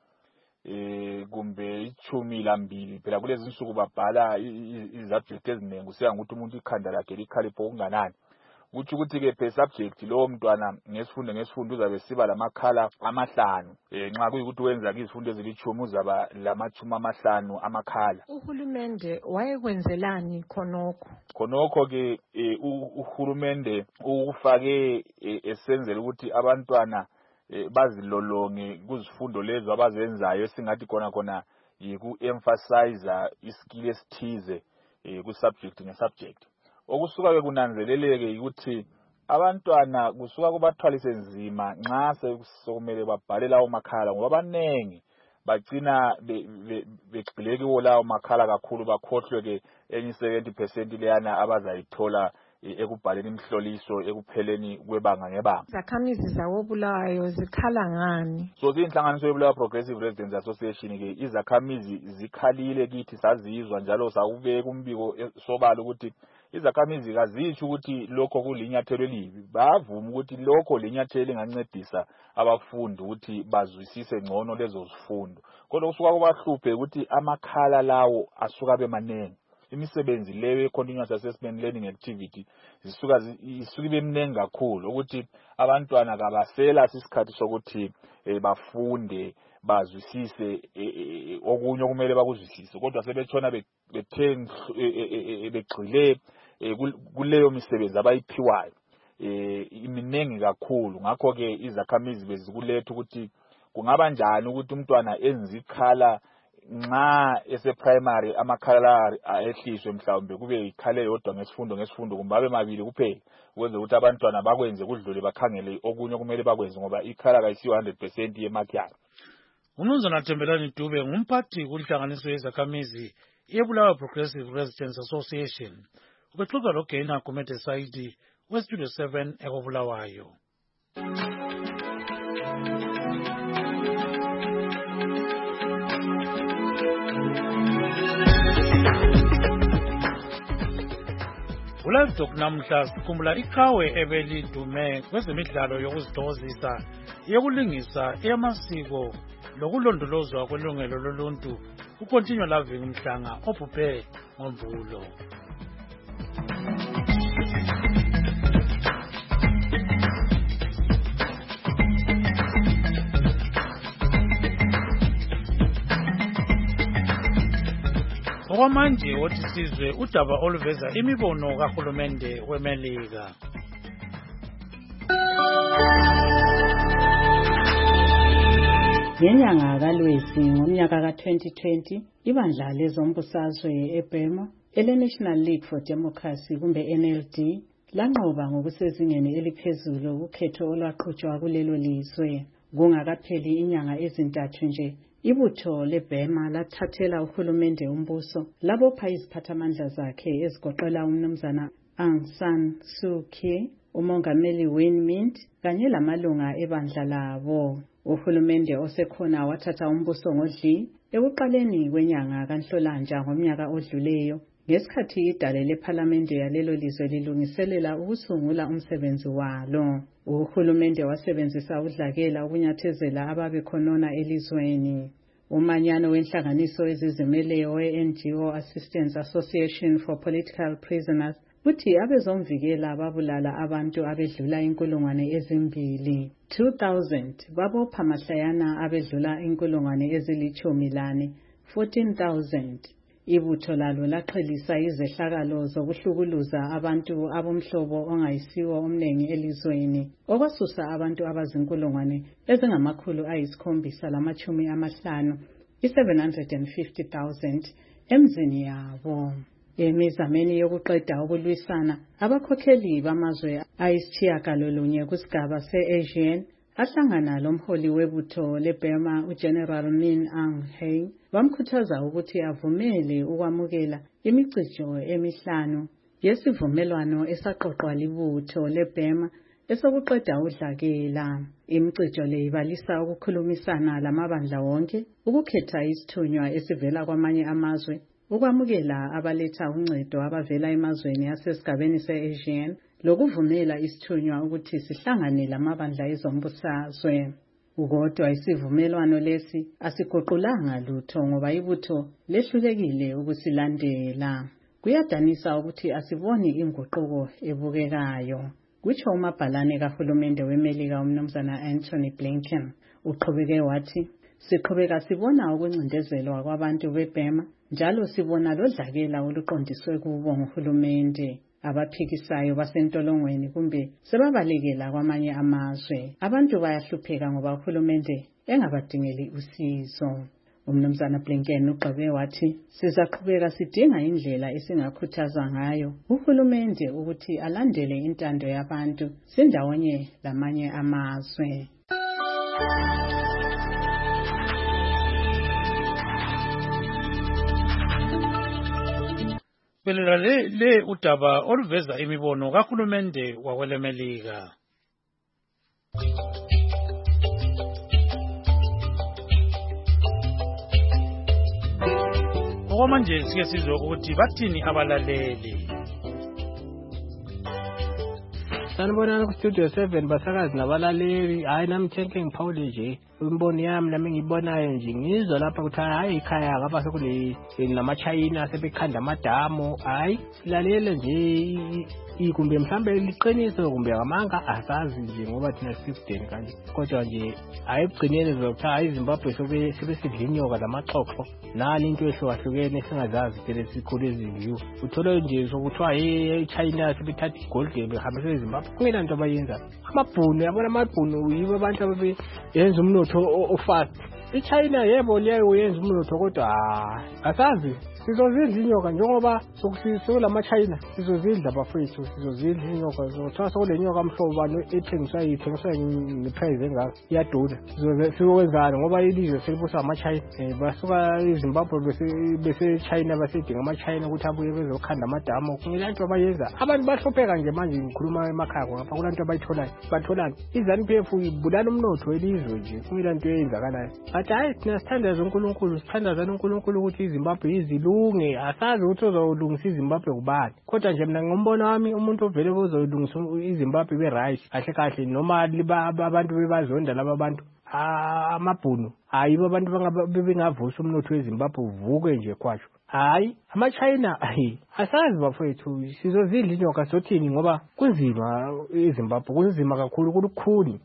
eh kumbe ichumi lambili phela kulezi insuku babhala izubject ezinengi kusiya ukuthi umuntu ikhanda lakhe likhalipho okunganani. Kuthi ukuthi ke per subject lo mntwana ngesifundo ngesifundo uzabe siba lamakhala amahlanu. Eh nxa kuyikuthi wenza izifundo ezilithumi uzaba lamachumi amahlanu amakhala. Uhulumende wayekwenzelani khonokho? Khonokho ke uhulumende ufake esenzela ukuthi abantwana bazilolonge kuzifundo lezo abazenzayo esingathi khona khona yiku-emphasize iskill esithize ku-subject nge-subject. Okusuka ke kunanzeleleke ukuthi abantwana kusuka kubathwalise nzima nxa sekumele babhale lawo makhala ngoba abanengi bagcina begxile kiwo lawo makhala kakhulu bakhohlwe ke enye seventy percent leyana abazayithola ekubhaleni imhloliso ekupheleni kwebanga ngebanga. Izakhamizi zakobulawayo zikhala ngani? So inhlanganiso yobulawayo Progressive Residents Association ke izakhamizi zikhalile kithi sazizwa njalo sakubeka umbiko sobala ukuthi izakhamizi kazitsho ukuthi lokho kulinyathelo elibi. Bavuma ukuthi lokho linyathelo lingancedisa abafundi ukuthi bazwisise ngcono lezo zifundo. Kodwa kusuka kubahluphe ukuthi amakhala lawo asuka bemanengi. Imisebenzi leyo continuous assessment learning activity zisuka isuka bemnengi kakhulu ukuthi abantwana kabasela isikhathi sokuthi bafunde bazwisise okunye okumele bakuzwisise kodwa sebetshona bethenga begxile kuleyo misebenzi abayiphiwayo iminengi kakhulu. Ngakho ke izakhamizi bezikuletha ukuthi kungaba njani ukuthi umntwana enze ikhala nxa ese primary amakhala ayehliswe mhlawumbe kube ikhale yodwa ngesifundo ngesifundo kumbe abe mabili kuphela ukwenza ukuthi abantwana bakwenze kudlule bakhangele okunye kumele bakwenze ngoba ikhala kayisiyo one hundred percent yemark yakhe. Umnumzana Thembelani Dube ngumphathi kunhlanganiso yezakhamizi ebulawayo Progressive Residents Association. Ubexoxa loGaina Gumede Saidi we-Studio seven ekobulawayo. uLivestock namhla sikhumbula iqhawe ebelidume kwezemidlalo yokuzithokozisa yokulingisa eyamasiko lokulondolozwa kwelungelo loluntu ukontinywa Loving Mhlanga obhubhe ngoMvulo. Okwamanje wothi sizwe udaba oluveza imibono kahulumende weMelika. Ngenyanga kaLwezi ngomnyaka ka twenty twenty ibandla lezombusazwe eBurma ele-National League for Democracy kumbe N L D lanqoba ngokusezingeni eliphezulu ukhetho olwaqhutshwa kulelo lizwe. Kungakapheli inyanga ezintathu nje ibutho leBurma lathathela uhulumende umbuso labopha iziphathamandla zakhe ezigoqela umnumzana Aung San Suu Kyi, umongameli Win Myint kanye lamalunga ebandla labo. Uhulumende osekhona wathatha umbuso ngodli ekuqaleni kwenyanga kaNhlolanja ngomnyaka odluleyo ngesikhathi idale lephalamende yalelo lizwe lilungiselela ukusungula umsebenzi walo. Uhulumende wasebenzisa udlakela ukunyathezela ababekhonona elizweni. Umanyano wenhlanganiso ezizimeleyo we-N G O Assistance Association for Political Prisoners uthi abezomvikela babulala abantu abedlula inkulungwane ezimbili two thousand babopha mahlayana abedlula inkulungwane ezilithumi lane fourteen thousand. Ibutho lalo laqhelisa izehlakalo zokuhlukuluza abantu abomhlobo ongayisiwo omningi elizweni okwasusa abantu abazinkulungwane ezingamakhulu ayisikhombisa lamachumi amahlanu i-seven hundred fifty thousand emzini yabo. Emizameni yokuqeda ukulwisana abakhokheli bamazwe ayisitshiyagalolunye kusigaba se-Asian ahlangana lomholi webutho leBurma uGeneral Min Aung Hlaing bamkhuthaza ukuthi avumele ukwamukela imicijo emihlanu yesivumelwano esaqoqwa libutho leBurma esokuqeda udlakela. Imicijo le ibalisa ukukhulumisana lamabandla wonke, ukukhetha isithunywa esivela kwamanye amazwe, ukwamukela abaletha uncedo abavela emazweni asesigabeni se-Asian lokuvumela isithunywa ukuthi sihlangane lamabandla ezombusazwe. Kodwa isivumelwano lesi asiguqulanga lutho ngoba ibutho lehlulekile ukusilandela. Kuyadanisa ukuthi asiboni inguquko ebukekayo, kutsho umabhalane kahulumende weMelika umnumzana Anthony Blinken. Uqhubeke wathi, siqhubeka sibona ukuncindezelwa kwabantu beBurma njalo sibona lodlakela oluqondiswe kubo nguhulumende. Abaphikisayo basentolongweni kumbe sebabalekela kwamanye amazwe. Abantu bayahlupheka ngoba uhulumende engabadingeli usizo. Umnumzana Blinken ugqibe wathi, sizaqhubeka sidinga indlela esingakhuthaza ngayo uhulumende ukuthi alandele intando yabantu sindawonye lamanye amazwe. Belela le le udaba oluveza imibono kahulumende wakwelemelika. Okwamanje sike sizwe ukuthi bathini abalaleli. Sanibonani ku Studio seven basakazi nabalaleli. Hayi nami Thenke ngiphawule nje imbono yami nami ngibonayo nje ngizwa lapha ukuthi hayi ekhaya ngapha sekule namachayina sebekhanda amadamu. Hayi silalele nje ikumbe mhlambe liqiniso kumbe ngamanga asazi nje ngoba thina sififteen kanje kodwa nje ayigcinele zokuthi hayi Zimbabwe sobe sebesidlinyoka lamaxoxo nani into ehlukahlukene singazazi phela sikhulu eziview uthola nje sokuthiwa hey China sebethatha igold behambise eZimbabwe kungena into abayenza amabhunu yabona amabhunu yibo abantu ababe yenza umnotho ofast iChina yebo leyo yenza umnotho kodwa asazi sizozidla inyoka njengoba sokusisula China sizozidla bafethu sizozidla inyoka zothatha sokule nyoka amhlobo bani ethengiswa yithengiswa ngeprice engaka iyadula sizokwenzana ngoba ilizwe selibusa amaChina basuka eZimbabwe bese bese China basedinga amaChina ukuthi abuye bezokhanda amadamu kungilanto abayenza abantu bahlopheka nje manje ngikhuluma emakhaya ngapha kulanto abayitholayo batholana iZANU-P F ibulala umnotho welizwe nje kungilanto eyenzakalayo athi hayi thina sithandaza uNkulunkulu sithandaza uNkulunkulu ukuthi iZimbabwe izilu ilunge asazi ukuthi uzolungisa iZimbabwe kubani kodwa nje mina ngombono wami umuntu ovele uzolungisa iZimbabwe be-right kahle kahle noma abantu bebazonda laba bantu amabhunu hayibo abantu bengavusa umnotho weZimbabwe uvuke nje kwasho hayi ama-China hayi asazi bafowethu sizozidla inyoka sothini ngoba kunzima eZimbabwe kunzima kakhulu kulukhuni.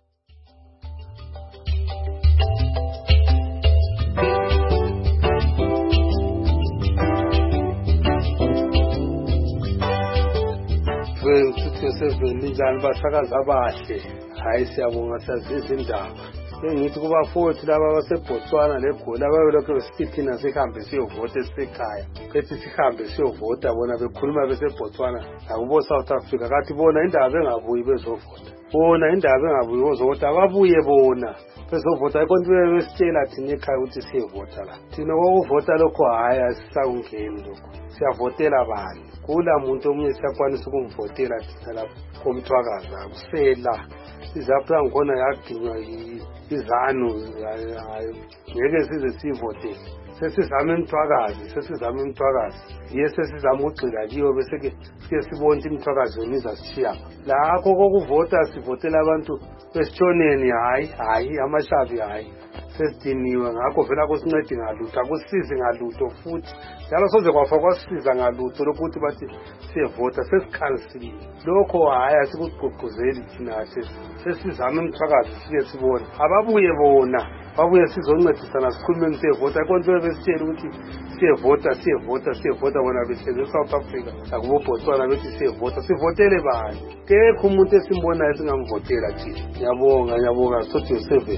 Seven njani basakaza abahle hayi siyabonga sazi izindaba engithi kuba forty laba baseBotswana leGoli abayolokho besithi thina sihambe siyovota esisekhaya kethi sihambe siyovota bona bekhuluma beseBotswana akubo South Africa kathi bona indaba engabuyi bezovota bona indaba engabuyi bezovota ababuye bona bezovota ikonto besitshela thina ekhaya ukuthi siyevota la thina ukuvota lokho hayi asisakungeni lokho siyavotela bani kula muntu omunye siyakwanisa ukumvotela thina lapho komthwakazi akusela izapha ngona yaginywa izanu ngeke size sivotele sesizama imthwakazi sesizama imthwakazi yese sizama ugxila kiyo bese ke sike sibone imthwakazi yoniza sishiya lakho kokuvota sivotela abantu besitshoneni hayi hayi amashavi hayi sesidiniwe ngakho vela kusincedi ngalutho akusizi ngalutho futhi njalo soze kwafa kwasiza ngalutho lokuthi bathi siyevota sesikhansile lokho hayi asikugqugquzeli thina athe sesizama imthwakazi sike sibone ababuye bona babuye sizoncedisana sikhulume siyevota ikonto besitshela ukuthi siyevota siyevota siyevota bona behleze South Africa akubo Botswana bethi siyevota sivotele bani kekho umuntu esimbonayo singamvotela thina ngiyabonga ngiyabonga Studio seven.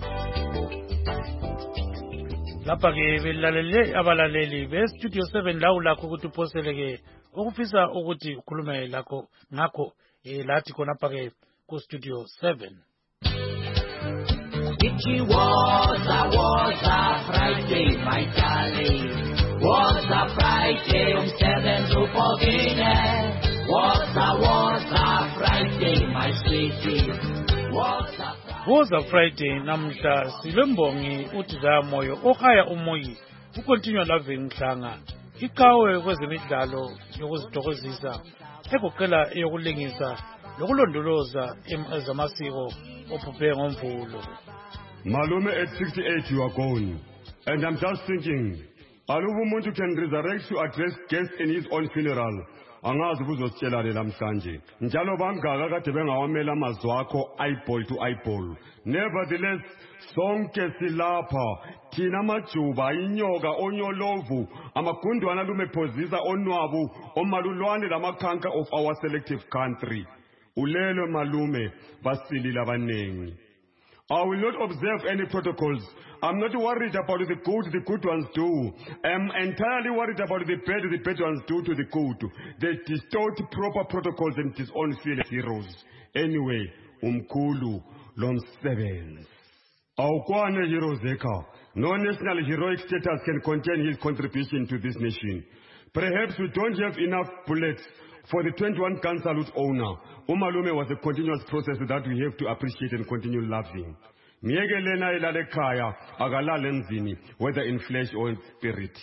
lapha ke belalele abalaleli be-Studio seven lawu lakho ukuthi uposeleke ukufisa ukuthi ukhulume lakho ngakho eh lathi khonapha ke ku-Studio seven. It was a was a Friday, my darling. Was a Friday, um seven to fourteen. Was a was a Friday, my sweetie. Was a Woza Friday namhla silembongi uDida Moyo ohaya umoyi ukontinua lave Mhlanga iqhawe kwezemidlalo yokuzithokozisa egoqela yokulingisa lokulondoloza ezamasiko ophuphe ngomvulo. Malume at sixty-eight you are gone and I'm just thinking alubu umuntu can resurrect to address guests in his own funeral. Angazi kuzositshelane namhlanje njalo bangaka kade bengawamela amazwi akho eyeball to eyeball. Nevertheless sonke silapha thina amajuba inyoka onyolovu amagundwana lumephozisa onwabu omalulwane lamakhanka of our selective country. Ulelo malume basilila abanengi. I will not observe any protocols. I'm not worried about the good the good ones do. I'm entirely worried about the bad the bad ones do to the good. They distort proper protocols and disown fearless heroes. Anyway, umkhulu lomsebenzi. Awukwane heroes eka. No national heroic status can contain his contribution to this nation. Perhaps we don't have enough bullets for the twenty-one gun salute owner. Umalume was a continuous process that we have to appreciate and continue loving. Miegelena ilale kaya, agalale mzini, whether in flesh or in spirit.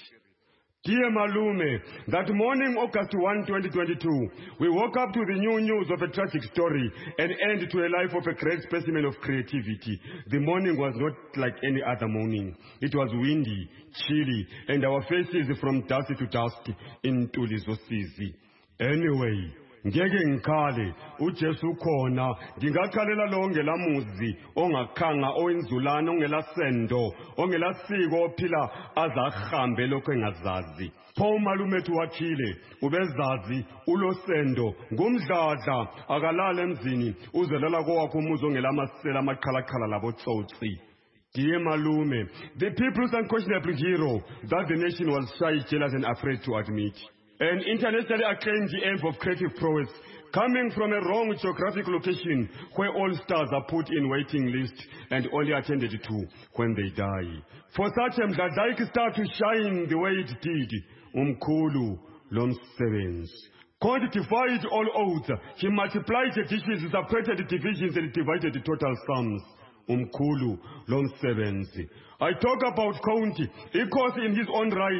Dear Malume, that morning, August first, twenty twenty-two, we woke up to the new news of a tragic story and end to a life of a great specimen of creativity. The morning was not like any other morning. It was windy, chilly, and our faces from dust to dust in Tulizosizi. Anyway, ngeke ngikhale uJesu khona ngingakhalela lonke lamuzi ongakhanga oyinzulana ongelasendo ongelasiko ophila azahambe lokho engazazi. Pho malume ethu wakhile ubezazi ulosendo ngumdladla akalala emzini uzelela kowakho umuzi ongelamasela amaqhalaqhala labotsotsi. Dear Malume, the people's unquestionable hero that the nation was shy, jealous and afraid to admit. An internationally acclaimed aim of creative prowess, coming from a wrong geographic location where all stars are put in waiting list and only attended to when they die. For such a Mdladlaik star to shine the way it did, umkhulu lomsebenzi. God defied all odds. He multiplied the dishes, separated divisions and divided the total sums. Umkhulu lomsebenzi. I talk about county, equals in his own right.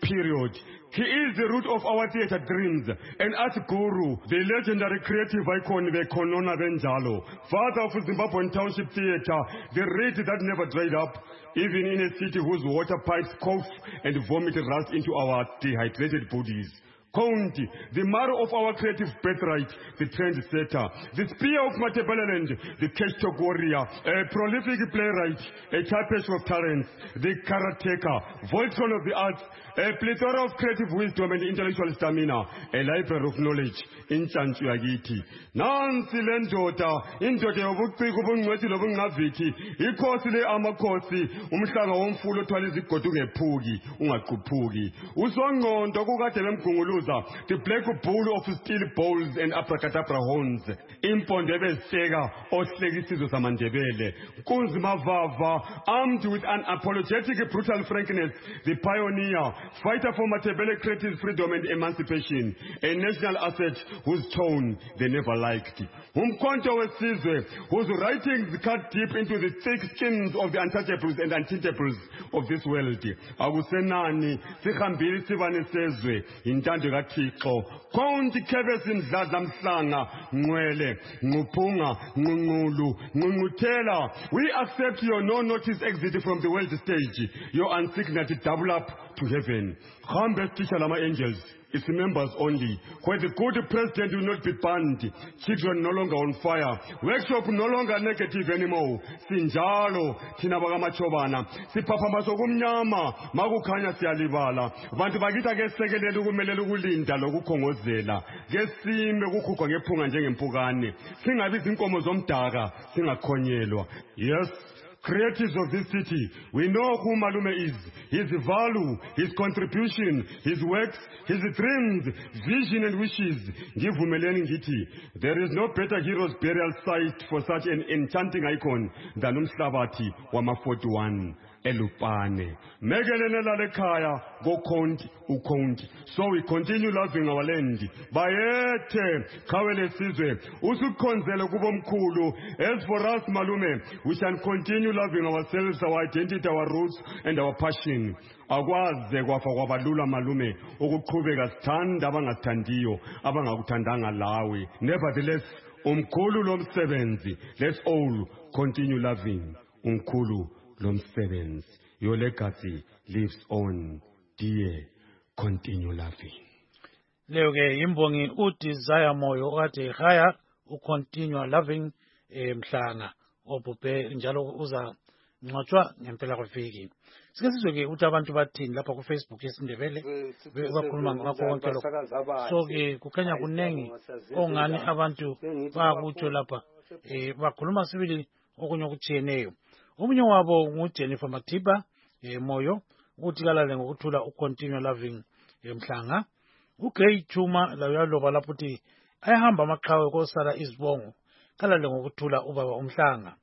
period. He is the root of our theatre dreams, an art guru, the legendary creative icon Konona Benjalo, father of Zimbabwean Township Theatre, the reed that never dried up, even in a city whose water pipes cough and vomit rust into our dehydrated bodies. County, the marrow of our creative birthright, the trendsetter, the spear of Matebeleland, the cash-talk warrior, a prolific playwright, a tapestry of talents, the karateka, Voltron of the arts, a plethora of creative wisdom and intellectual stamina, a library of knowledge, in Chanchu Yagiti. Nansi Lendota, indoda yobuciko ubungcwethi lobungaviki, ikhosi le amakhosi, umhlanga womfulo othwala izigodo ungephuki, ungaquphuki. Usongqondo kukade bemgunguluza, the black bull of steel bowls and abracadabra horns. Impondo ebeseka ohlekisizo samandebele. Kunzima Vava, armed with an apologetic brutal frankness, the pioneer, fighter for Matebele creative freedom and emancipation, a national asset whose tone they never liked. Umkhonto wesizwe, whose writings cut deep into the thick skins of the untouchables and untintables of this world. Akusenani, sihambile sibane sezwe, intando kaThixo. Konke khebesi Mdladla Mhlanga, Ngwele, Nguphunga, Ngungulu, Ngungutela. We accept your no-notice exit from the world stage, your unsigned double up to heaven. Hambe teacher lama angels. It's members only. Where the good president will not be banned, children no longer on fire, workshop no longer negative anymore. Sinjalo, thina bakamachobana, siphaphambaso kumnyama, makukhanya siyalibala. Bantu bakita ke sekelele ukumelela ukulinda lokukhongozela. Ke sime ukukhupha ngephunga njengempukane. Singabi izinkomo zomdaka, singakhonyelwa. Yes. Creatives of this city, we know who Malume is, his value, his contribution, his works, his dreams, vision and wishes. Give Vumeleni Ngiti. There is no better hero's burial site for such an enchanting icon than Umhlabati Wama forty-one. Elupane. Megelenela lekhaya go konti ukonti. So we continue loving our land. Bayete kawele sizwe usukhonzele kubomkhulu. As for us Malume, we shall continue loving ourselves, our identity, our roots and our passion. Akwaze kwafa kwabalula Malume ukuqhubeka sithanda abangathandiyo abangakuthandanga lawe. Nevertheless, umkhulu lomsebenzi, let's all continue loving umkhulu lomsebenzi. Your legacy lives on, dear. Continue loving. Leo ke imbongi uDesire Moyo okade ekhaya ucontinue loving Mhlanga obhubhe njalo uza ngcwatshwa ngempela kweviki. Sike sizwe ke ukuthi abantu bathini lapha ku Facebook yesindebele bakhuluma ngakho konke lokho. So ke kukhanya kunengi ongani abantu bakutsho lapha eh bakhuluma sibili okunye okutshiyeneyo. Omunye wabo nguJennifer Matiba eh Moyo ukuthi kalale ngokuthula ucontinue loving Mhlanga. uGray Chuma la uyaloba lapho uthi ayahamba amaqhawe kosala izibongo kalale ngokuthula ubaba uMhlanga.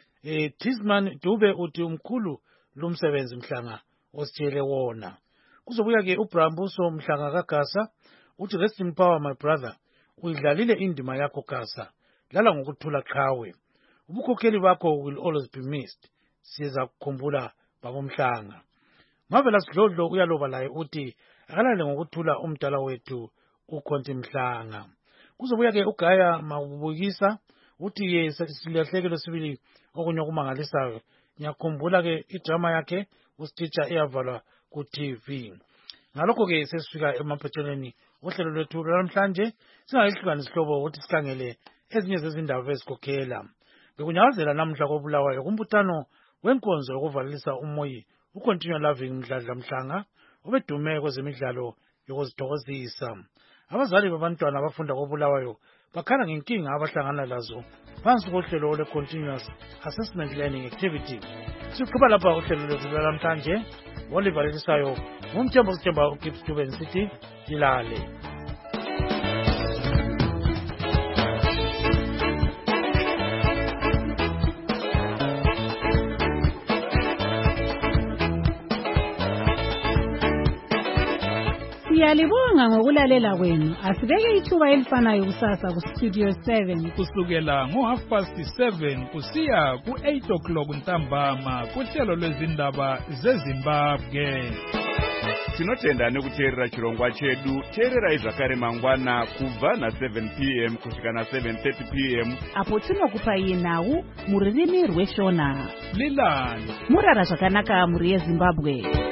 Eh Tisman Dube uthi umkhulu lumsebenzi Mhlanga ositshele wona. Kuzobuya ke uBrambuso Mhlanga kaGasa uthi rest in power my brother, uyidlalile indima yakho Gasa, lala ngokuthula qhawe. Ubukhokheli bakho will always be missed. Siza kukhumbula baba Mhlanga. Mavela Sidlodlo uyaloba laye uthi akalale ngokuthula umdala wethu ukhonti Mhlanga. Kuzobuya ke uGaya Mabukisa uthi ye silahlekelwe sibili okunye okumangalisayo. Ngiyakhumbula ke idrama yakhe usiteacher eyavalwa ku T V. Ngalokho ke sesifika emaphethelweni ohlelo lwethu namhlanje singayihlukanisa isihlobo ukuthi sikhangele ezinye zezindaba ezikhokhela. Bekunyakazela namhla kobulawayo kumbutano wenkonzo yokuvalisa umoyi ucontinue loving Mdladla Mhlanga obedume kwezemidlalo yokuzithokozisa. Abazali babantwana abafunda kobulawayo bakhala ngenkinga abahlangana lazo phansi kohlelo le continuous assessment learning activity. Siqhuba lapha uhlelo lwethu namhlanje olivalisayo ngumthembo sithemba uGibbs Duben City dilale. Siyalibonga ngokulalela kwenu. Asibeke ithuba elifanayo kusasa ku Studio seven kusukela ngo half past seven kusiya ku eight o'clock ntambama kuhlelo lwezindaba zeZimbabwe. tinotenda nekuteerera chirongwa chedu. Teererai zvakare mangwana kubva na-seven p m kusvika na-seven thirty p m apo tinokupai nhau mururimi rweshona. Lilani murara zvakanaka muri yeZimbabwe.